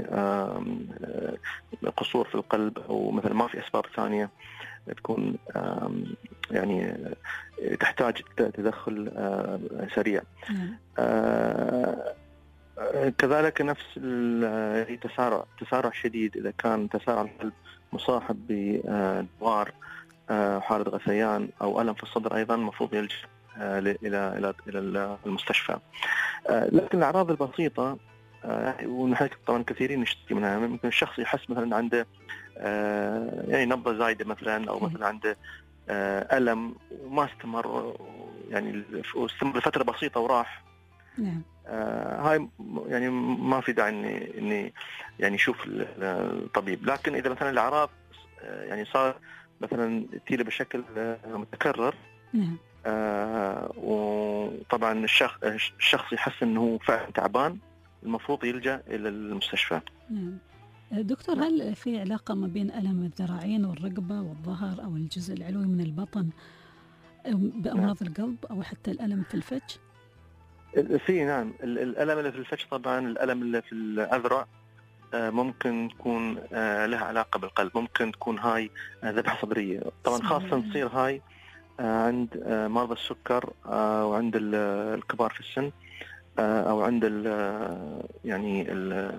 قصور في القلب، أو مثلا ما في أسباب ثانية تكون يعني تحتاج تدخل سريع. كذلك نفس التسارع تسارع شديد، إذا كان تسارع القلب مصاحب بدوار، حالة غثيان أو ألم في الصدر، أيضا المفروض يلجأ إلى إلى إلى المستشفى. لكن الأعراض البسيطة ونحن طبعا كثيرين نشتكي منها، ممكن الشخص يحس مثلا عنده يعني نبضة زايدة مثلا، أو مثلا عنده ألم وما استمر، يعني استمر لفترة بسيطة وراح. نعم. هاي يعني ما في داعي إني إني يعني يشوف الطبيب. لكن إذا مثلا الأعراض يعني صار مثلا تيله بشكل متكرر، نعم. آه وطبعا الشخص الشخص يحس إنه فعلا تعبان، المفروض يلجأ إلى المستشفى. نعم. دكتور، هل في علاقة ما بين ألم الذراعين والرقبة والظهر أو الجزء العلوي من البطن بأمراض نعم. القلب، أو حتى الألم في الفج؟ في نعم، الألم اللي في الفج طبعا، الألم اللي في الأذرع ممكن تكون لها علاقة بالقلب، ممكن تكون هاي ذبحة صدرية. طبعا خاصة تصير هاي عند مرضى السكر وعند الكبار في السن، أو عند ال يعني ال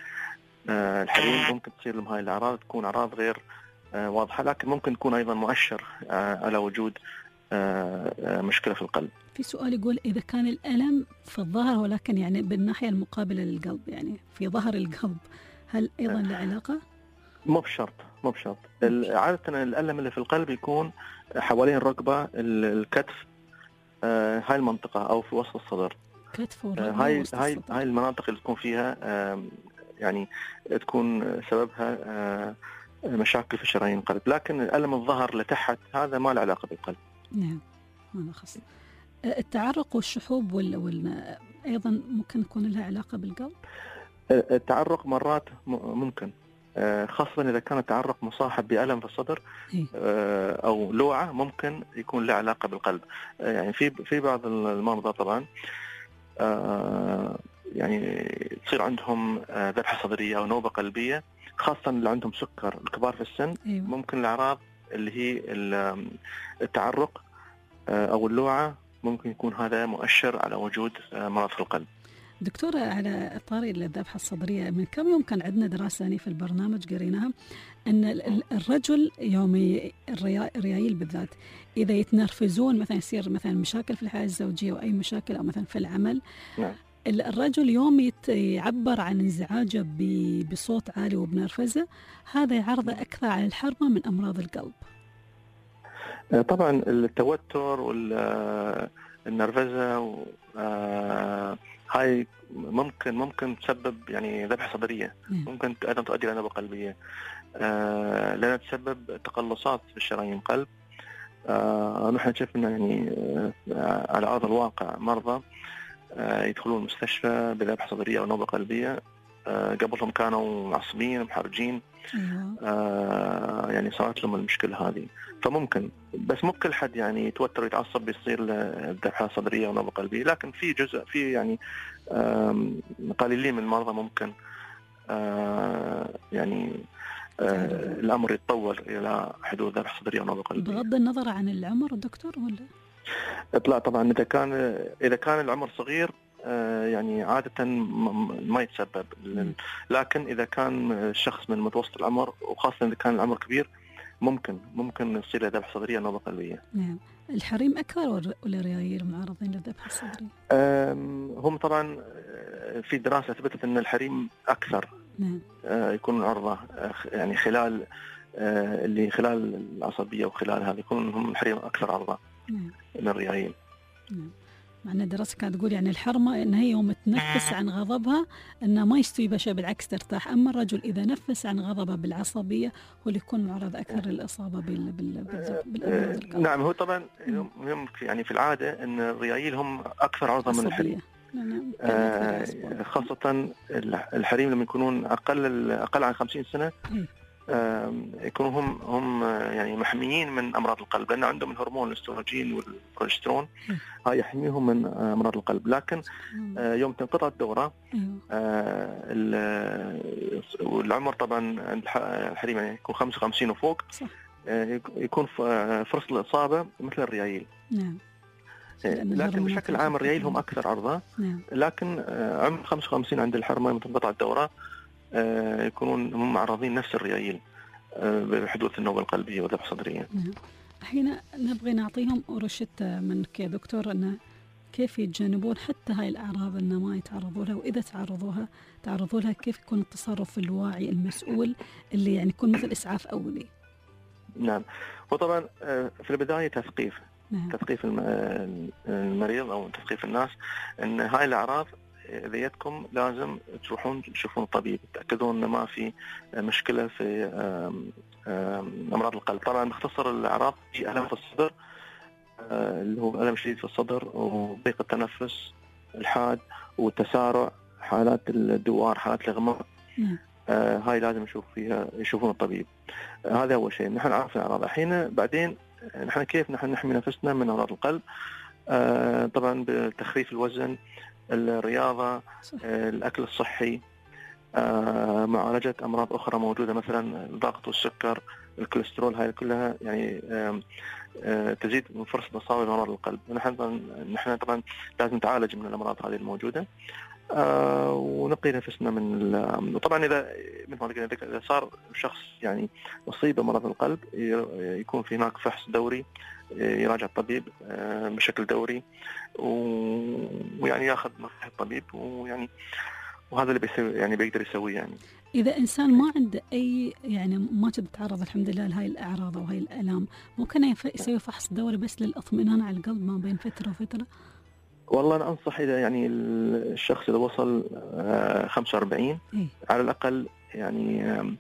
الحريم، ممكن تصير لهم هاي الأعراض، تكون أعراض غير واضحة، لكن ممكن تكون أيضا مؤشر على وجود مشكلة في القلب. في سؤال يقول إذا كان الألم في الظهر ولكن يعني بالناحية المقابلة للقلب، يعني في ظهر القلب، هل أيضا له علاقة؟ مو بشرط مو بشرط عادة الألم اللي في القلب يكون حوالين الركبة، الكتف، هاي المنطقة، أو في وسط الصدر. كتف وركبة هاي وسط هاي الصدر. هاي المناطق اللي تكون فيها يعني تكون سببها مشاكل في شرايين القلب. لكن الألم الظهر لتحت هذا ما له علاقة بالقلب. نعم، ما خص. التعرق والشحوب ولا ولا أيضا ممكن يكون لها علاقة بالقلب؟ التعرق مرات ممكن، خاصة إذا كان التعرق مصاحب بألم في الصدر أو لوعة، ممكن يكون له علاقة بالقلب. يعني في في بعض المرضى طبعا يعني تصير عندهم ذبحة صدرية أو نوبة قلبية، خاصة اللي عندهم سكر، الكبار في السن. أيوة. ممكن الأعراض اللي هي التعرق أو اللوعة ممكن يكون هذا مؤشر على وجود مرض في القلب. دكتورة، على طاري الذبحة الصدرية، من كم يوم كان عندنا دراسة هنا في البرنامج قريناها أن الرجل يومي الريايل بالذات إذا يتنرفزون، مثلا يصير مثلا مشاكل في الحياة الزوجية أو أي مشاكل، أو مثلا في العمل، نعم. الرجل يوم يعبر عن انزعاجه بصوت عالي وبنرفزة، هذا يعرضه أكثر على الحرمة من أمراض القلب. طبعا التوتر والنرفزة هاي ممكن ممكن تسبب يعني ذبحة صدرية، ممكن أيضا تؤدي إلى نوبة قلبية، لأنها تسبب تقلصات في شرايين القلب. نحن شفنا يعني على أرض الواقع مرضى يدخلون المستشفى بذبحة صدرية أو نوبة قلبية، قبلهم كانوا معصبين محرجين، آه يعني صارت لهم المشكلة هذه. فممكن، بس مو كل حد يعني يتوتر ويتعصب بيصير ذبحة صدرية ونوبة قلبية، لكن في جزء في يعني قليلين من المرضى ممكن آه يعني آه الأمر يتطور إلى حدوث ذبحة صدرية ونوبة قلبية. بغض النظر عن العمر دكتور ولا؟ لا طبعا إذا كان إذا كان العمر صغير يعني عادة ما يتسبب، لكن إذا كان الشخص من متوسط العمر وخاصة إذا كان العمر كبير ممكن ممكن يصير له ذبحة صدرية نوبة قلبية. نعم. الحريم أكثر ولا الريايل معرضين للذبحة الصدرية؟ هم طبعا في دراسة أثبتت أن الحريم أكثر. نعم. يكون عرضة يعني خلال اللي خلال العصبية وخلال هذا يكون هم الحريم أكثر عرضة. نعم. من الريايل. نعم. مع أن الدراسة كانت تقول يعني الحرمة إن هي يوم تنفس عن غضبها إنه ما يستوي بشيء، بالعكس ترتاح. أما الرجل إذا نفس عن غضبه بالعصبية هو اللي يكون معرض أكثر للإصابة بال بال بالأمراض. نعم هو طبعا مهم يعني في العادة إن الريايل هم أكثر عرضة من الحريم. نعم. آه خاصة الحريم لما يكونون أقل أقل عن خمسين سنة يكونوا هم هم يعني محميين من امراض القلب، لان عندهم الهرمون الاستروجين والبروجسترون هاي يحميهم من امراض القلب. لكن يوم تنقطع الدوره والعمر طبعا عند الحريم يعني يكون خمسة وخمسين وفوق يكون فرصه الاصابه مثل الريايل. نعم. لكن بشكل عام الريايل هم اكثر عرضه. نعم. لكن عمر خمسة وخمسين عند الحرمه يوم تنقطع الدوره يكونون هم معرضين نفس الريايل بحدوث النوبة القلبية والذبحة الصدرية. الحين نبغي نعطيهم روشتة منك يا دكتور أن كيف يتجنبون حتى هاي الأعراض أن ما يتعرضوا لها، وإذا تعرضوها تعرضوا لها كيف يكون التصرف الواعي المسؤول اللي يعني يكون مثل إسعاف أولي. نعم. وطبعا في البداية تثقيف. نعم. تثقيف المريض أو تثقيف الناس أن هاي الأعراض إذا جتكم لازم تروحون تشوفون الطبيب، تأكدون أن ما في مشكلة في أمراض القلب. طبعا باختصر الأعراض في ألم في الصدر اللي هو ألم شديد في الصدر وضيق التنفس الحاد والتسارع، حالات الدوار، حالات الإغماء. آه هاي لازم نشوف فيها يشوفون الطبيب. آه هذا أول شيء نحن نعرف الأعراض. الحين بعدين نحن كيف نحن نحمي نفسنا من أمراض القلب؟ آه طبعا بتخفيف الوزن، الرياضة، الأكل الصحي، معالجة أمراض أخرى موجودة مثلا الضغط والسكر، الكوليسترول، هاي كلها يعني تزيد من فرصة الإصابة بأمراض القلب. نحن نحن طبعا لازم نتعالج من الأمراض هذه الموجودة ونقي نفسنا من. وطبعا إذا مثل ما قلنا إذا صار شخص يعني أصيب بمرض القلب يكون في هناك فحص دوري، يراجع الطبيب بشكل دوري ويعني ياخذ نصيحة الطبيب، ويعني وهذا اللي بيسوي يعني بيقدر يسويه. يعني إذا إنسان ما عنده أي يعني ما قد تعرض الحمد لله لهاي الأعراض أو هاي الآلام، ممكن يسوي فحص دوري بس للإطمئنان على القلب ما بين فترة وفترة؟ والله أنا أنصح إذا يعني الشخص إذا وصل خمسة وأربعين إيه؟ على الأقل يعني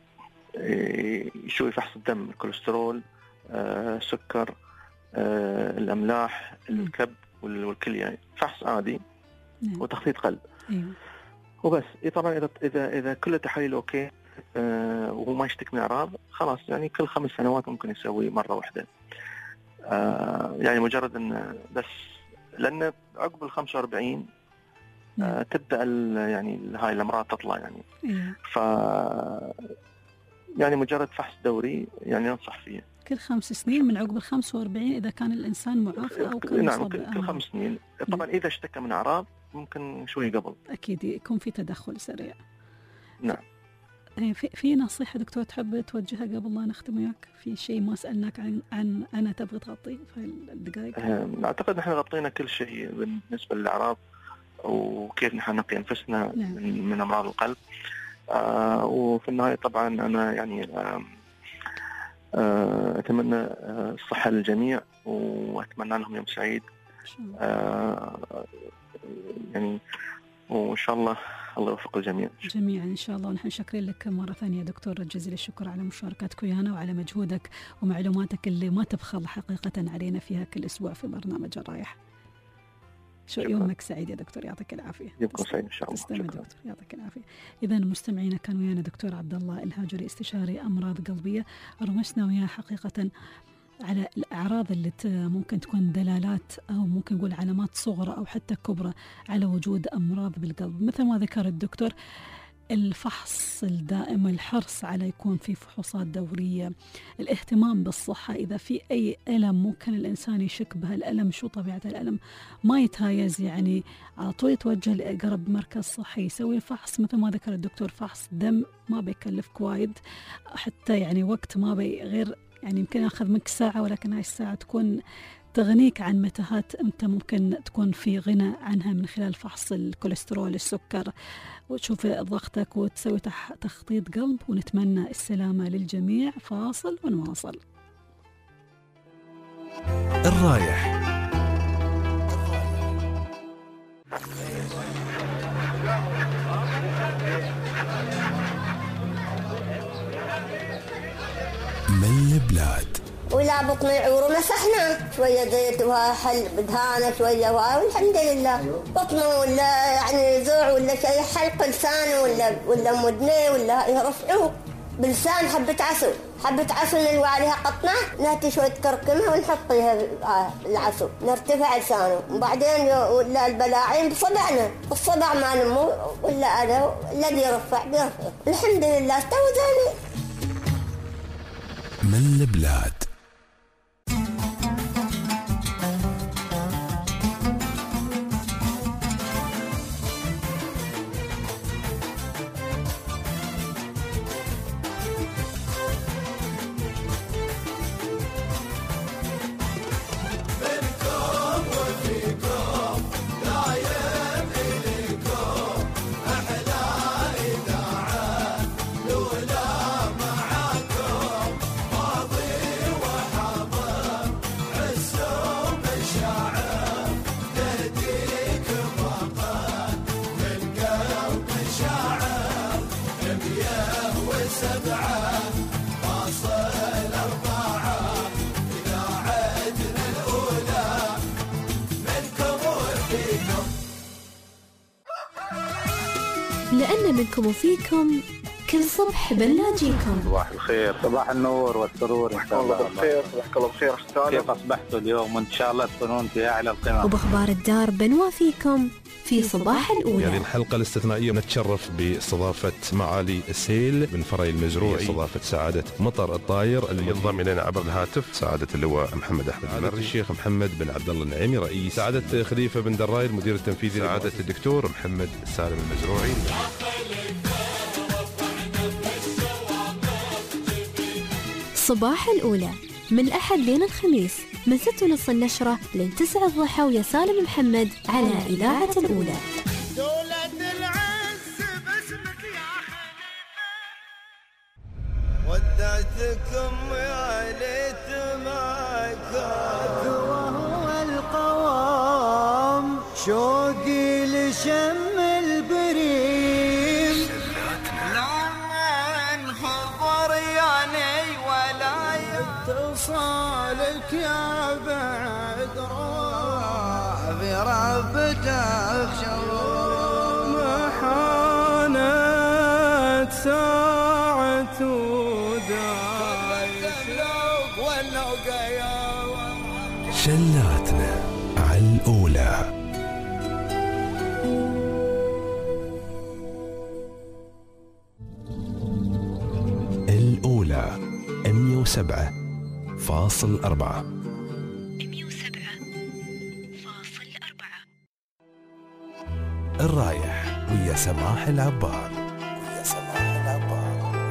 يسوي فحص الدم، الكوليسترول، سكر، الأملاح، الكبد والكلية، يعني فحص عادي. نعم. وتخطيط قلب. إيه؟ وبس. طبعا إذا إذا إذا كل التحاليل أوكي آه وهو ما يشتكي من أعراض خلاص يعني كل خمس سنوات ممكن يسوي مرة واحدة. آه يعني مجرد إن بس لأن عقب ال خمسة وأربعين آه تبدأ يعني هاي الأمراض تطلع يعني. إيه؟ ف يعني مجرد فحص دوري يعني ننصح فيه. كل خمس سنين من عقب الخمسة وأربعين إذا كان الإنسان معافى أو كان نعم كل, كل خمس سنين. طبعا إذا اشتكى من أعراض ممكن شوي قبل أكيد يكون في تدخل سريع. نعم. في في نصيحة دكتور تحب توجهها قبل لا نختم وياك؟ في شيء ما سألناك عن عن أنا تبغى تغطيه في الدقائق؟ أعتقد نحن غطينا كل شيء بالنسبة للأعراض وكيف نحن نقي أنفسنا نعم. من أمراض القلب. آه وفي النهاية طبعا أنا يعني آه آه أتمنى آه الصحة للجميع وأتمنى لهم يوم سعيد. آه يعني وإن شاء الله الله يوفق الجميع جميعا إن شاء الله. ونحن شاكرين لك مرة ثانية دكتور، جزيل الشكر على مشاركتك ويانا وعلى مجهودك ومعلوماتك اللي ما تبخل حقيقة علينا فيها كل أسبوع في برنامج الرايح. شو يومك سعيد يا دكتور، يعطيك العافية. يومكم سعيد إن شاء الله. تسلم دكتور، يعطيك العافية. إذا مستمعينا كان ويانا دكتور عبد الله الهاجري استشاري أمراض قلبية، رمسنا وياه حقيقة على الأعراض اللي ممكن تكون دلالات أو ممكن نقول علامات صغرى أو حتى كبرى على وجود أمراض بالقلب. مثل ما ذكر الدكتور الفحص الدائم، الحرص على يكون في فحوصات دورية، الاهتمام بالصحة. إذا في أي ألم ممكن الإنسان يشك بهالألم، شو طبيعة الألم، ما يتهايز، يعني على طول يتوجه لأقرب مركز صحي يسوي الفحص. مثل ما ذكر الدكتور، فحص دم ما بيكلفك وايد، حتى يعني وقت ما بي غير، يعني يمكن ياخذ منك ساعة، ولكن هاي الساعة تكون تغنيك عن متاهات أنت ممكن تكون في غنى عنها من خلال فحص الكوليسترول، السكر، وتشوف ضغطك وتسوي تخطيط قلب. ونتمنى السلامة للجميع. فاصل ونواصل. الرايح من البلاد. ولا بطني عور مسحنا شويه زيت وحل بدهانه شويه والحمد لله. بطنه ولا يعني زوع ولا شيء، حلق لسانه ولا ولا مدنيه ولا يرفعوه بلسان حبه عسل، حبه عسل نلوى عليها قطنه، نهتي شويه كركمه ونحط فيها العسل، نرتفع لسانه. وبعدين ولا البلاعين بصبعنا، الصبع ما نمو ولا انا الذي يرفع بيرفع الحمد لله استوى ذلك. من البلاد. لأن منكم وفيكم كل صبح بنلاقيكم. صباح الخير، صباح النور والسرور إن شاء الله. بالخير، صباحك الله بخير أستاذ. كيف أصبحتوا اليوم؟ وإن شاء الله تكونون في أعلى القمم. وبأخبار الدار بنوافيكم في صباح الأولى. يعني الحلقة الاستثنائية نتشرف باستضافة معالي السيل بن فري المزروعي، استضافة سعادة مطر الطاير اللي ينضم إلينا عبر الهاتف سعادة اللواء محمد أحمد المري، الشيخ محمد بن عبد الله النعيمي رئيس، سعادة خليفة بن دراي المدير التنفيذي، سعادة الدكتور محمد سالم المزروعي. صباح الأولى من الأحد لين الخميس من ستة ونص النشرة لين تسعة الضحى، ويا سالم محمد على إذاعة الأولى. دولة العز باسمك يا خليفة، ودعتكم يا ليت معك، وهو القوام شوقي لشم البريم، لمن خضر يعني ولا اتصالك يا بعد روح بربتك شوم حانت ساعة وداي شلاتنا على الأولى. الأولى مئة وسبعة فاصل أربعة. الرايح ويا سماح العبار. ويا سماح العبار.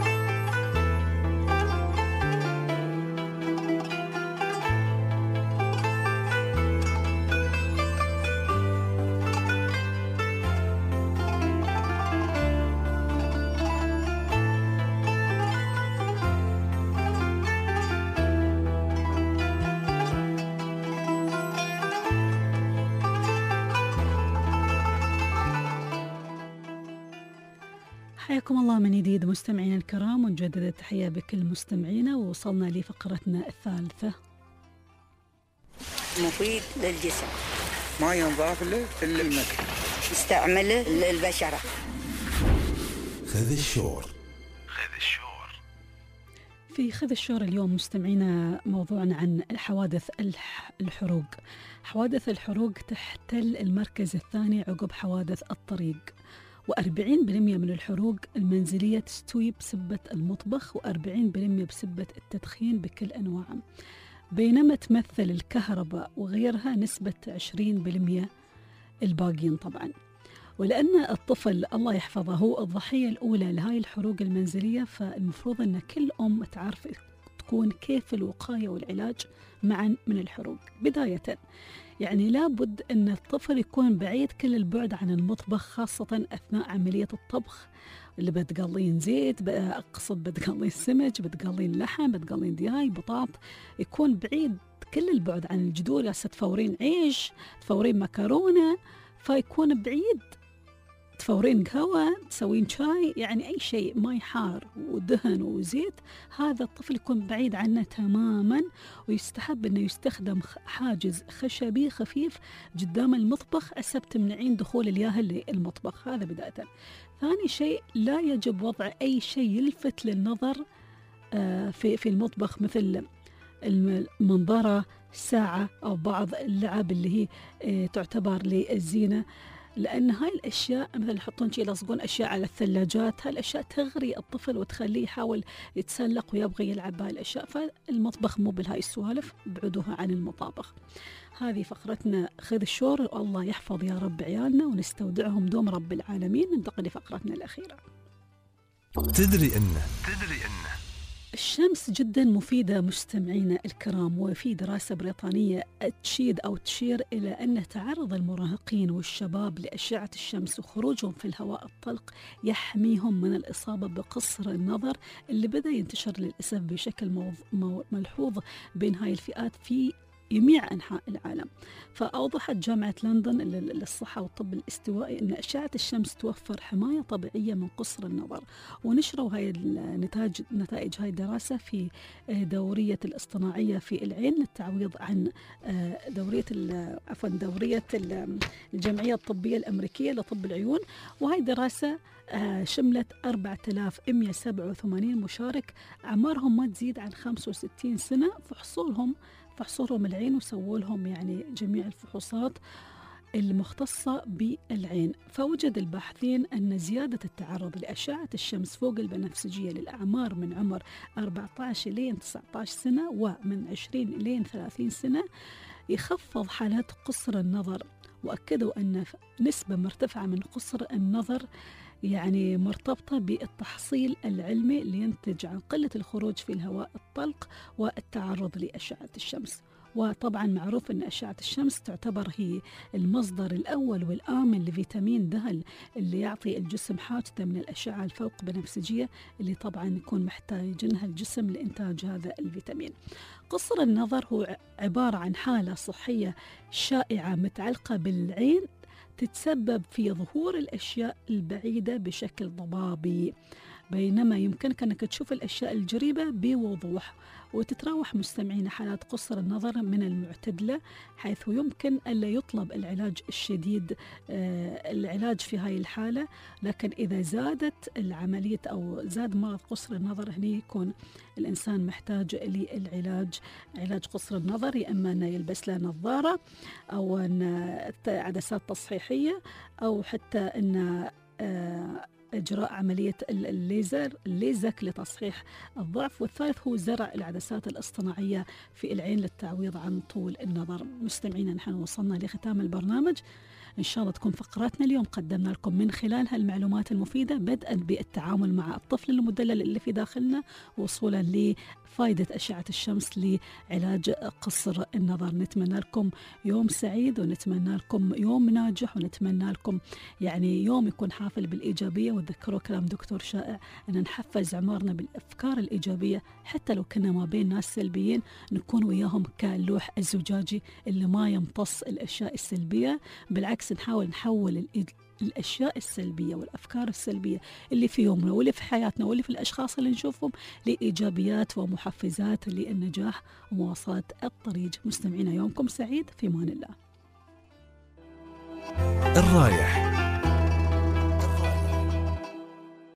حياكم الله من جديد مستمعينا الكرام، ونجدد التحية بكل مستمعينا، ووصلنا لفقرتنا الثالثة. مفيد للجسم، ما ينضاف له إلا المكر، يستعمله للبشرة. خذ الشور. خذ الشور. في خذ الشور اليوم مستمعينا موضوعنا عن حوادث الحروق. حوادث الحروق تحتل المركز الثاني عقب حوادث الطريق، وأربعين بالمئة من الحروق المنزلية تستوي بسبة المطبخ، وأربعين بالمئة بسبة التدخين بكل أنواعه، بينما تمثل الكهرباء وغيرها نسبة عشرين بالمئة الباقيين طبعا. ولأن الطفل الله يحفظه هو الضحية الأولى لهاي الحروق المنزلية، فالمفروض أن كل أم تعرف تكون كيف الوقاية والعلاج معا من الحروق. بداية يعني لابد أن الطفل يكون بعيد كل البعد عن المطبخ، خاصة أثناء عملية الطبخ اللي بتقلين زيت، أقصد بتقلين سمك، بتقلين لحم، بتقلين دياي، بطاط، يكون بعيد كل البعد عن الجدور. هسه تفورين عيش، تفورين مكرونة، فيكون بعيد، تفورين قهوة، تسوين شاي، يعني أي شيء ماي حار ودهن وزيت، هذا الطفل يكون بعيد عنه تماما. ويستحب أنه يستخدم حاجز خشبي خفيف قدام المطبخ أسب تمنعين دخول المياه للمطبخ. هذا بداية. ثاني شيء، لا يجب وضع أي شيء يلفت للنظر في في المطبخ، مثل المنظرة، ساعة، أو بعض اللعب اللي هي تعتبر للزينة، لأن هاي الأشياء مثل يحطون شيء يلصقون أشياء على الثلاجات، هاي الأشياء تغري الطفل وتخليه يحاول يتسلق ويبغي يلعب بهاي الأشياء. فالمطبخ مو بهاي السوالف، بعدوها عن المطابخ. هذه فقرتنا خذ الشور، والله يحفظ يا رب عيالنا ونستودعهم دوم رب العالمين. ننتقل لفقرتنا الأخيرة. تدري إنه تدري إنه الشمس جدا مفيدة مستمعينا الكرام، وفي دراسة بريطانية تشيد أو تشير إلى أن تعرض المراهقين والشباب لأشعة الشمس وخروجهم في الهواء الطلق يحميهم من الإصابة بقصر النظر، اللي بدأ ينتشر للأسف بشكل ملحوظ بين هاي الفئات في جميع أنحاء العالم. فأوضحت جامعة لندن للصحة والطب الاستوائي أن أشعة الشمس توفر حماية طبيعية من قصر النظر، ونشروا هاي النتائج نتائج هاي الدراسة في دورية الاصطناعية في العين للتعويض عن دورية عفوا دورية الجمعية الطبية الأمريكية لطب العيون. وهاي دراسة شملت أربعة آلاف ومئة وسبعة وثمانين مشارك أعمارهم ما تزيد عن خمسة وستين سنة، فحصولهم فحصولهم العين، وسووا لهم يعني جميع الفحوصات المختصة بالعين. فوجد الباحثين أن زيادة التعرض لأشعة الشمس فوق البنفسجية للأعمار من عمر أربعة عشر إلى تسعة عشر سنة ومن عشرين إلى ثلاثين سنة يخفض حالات قصر النظر، وأكدوا أن نسبة مرتفعة من قصر النظر يعني مرتبطة بالتحصيل العلمي اللي ينتج عن قلة الخروج في الهواء الطلق والتعرض لأشعة الشمس. وطبعا معروف أن أشعة الشمس تعتبر هي المصدر الأول والآمن لفيتامين د اللي يعطي الجسم حاجته من الأشعة الفوق بنفسجية اللي طبعا يكون محتاجينها الجسم لإنتاج هذا الفيتامين. قصر النظر هو عبارة عن حالة صحية شائعة متعلقة بالعين تتسبب في ظهور الأشياء البعيدة بشكل ضبابي، بينما يمكنك أنك تشوف الأشياء القريبة بوضوح. وتتراوح مستمعين حالات قصر النظر من المعتدلة، حيث يمكن ألا يطلب العلاج الشديد آه العلاج في هاي الحالة، لكن إذا زادت العملية أو زاد مرض قصر النظر هنا يكون الإنسان محتاج للعلاج، علاج قصر النظر، يا إما أنه يلبس له نظارة أو أن عدسات تصحيحية أو حتى أن آه إجراء عملية الليزر الليزك لتصحيح الضعف. والثالث هو زرع العدسات الاصطناعية في العين للتعويض عن طول النظر. مستمعينا نحن وصلنا لختام البرنامج، إن شاء الله تكون فقراتنا اليوم قدمنا لكم من خلالها المعلومات المفيدة، بدءا بالتعامل مع الطفل المدلل اللي في داخلنا، وصولا لفائدة أشعة الشمس لعلاج قصر النظر. نتمنى لكم يوم سعيد، ونتمنى لكم يوم ناجح، ونتمنى لكم يعني يوم يكون حافل بالإيجابية. وتذكروا كلام دكتور شائع أن نحفز عمارنا بالأفكار الإيجابية، حتى لو كنا ما بين ناس سلبيين نكون وياهم كاللوح الزجاجي اللي ما يمتص الأشياء السلبية، بالعكس نحاول نحول الأشياء السلبية والأفكار السلبية اللي في يومنا واللي في حياتنا واللي في الأشخاص اللي نشوفهم لإيجابيات ومحفزات للنجاح ومواصلة الطريق. مستمعينا يومكم سعيد، في أمان الله. الرايح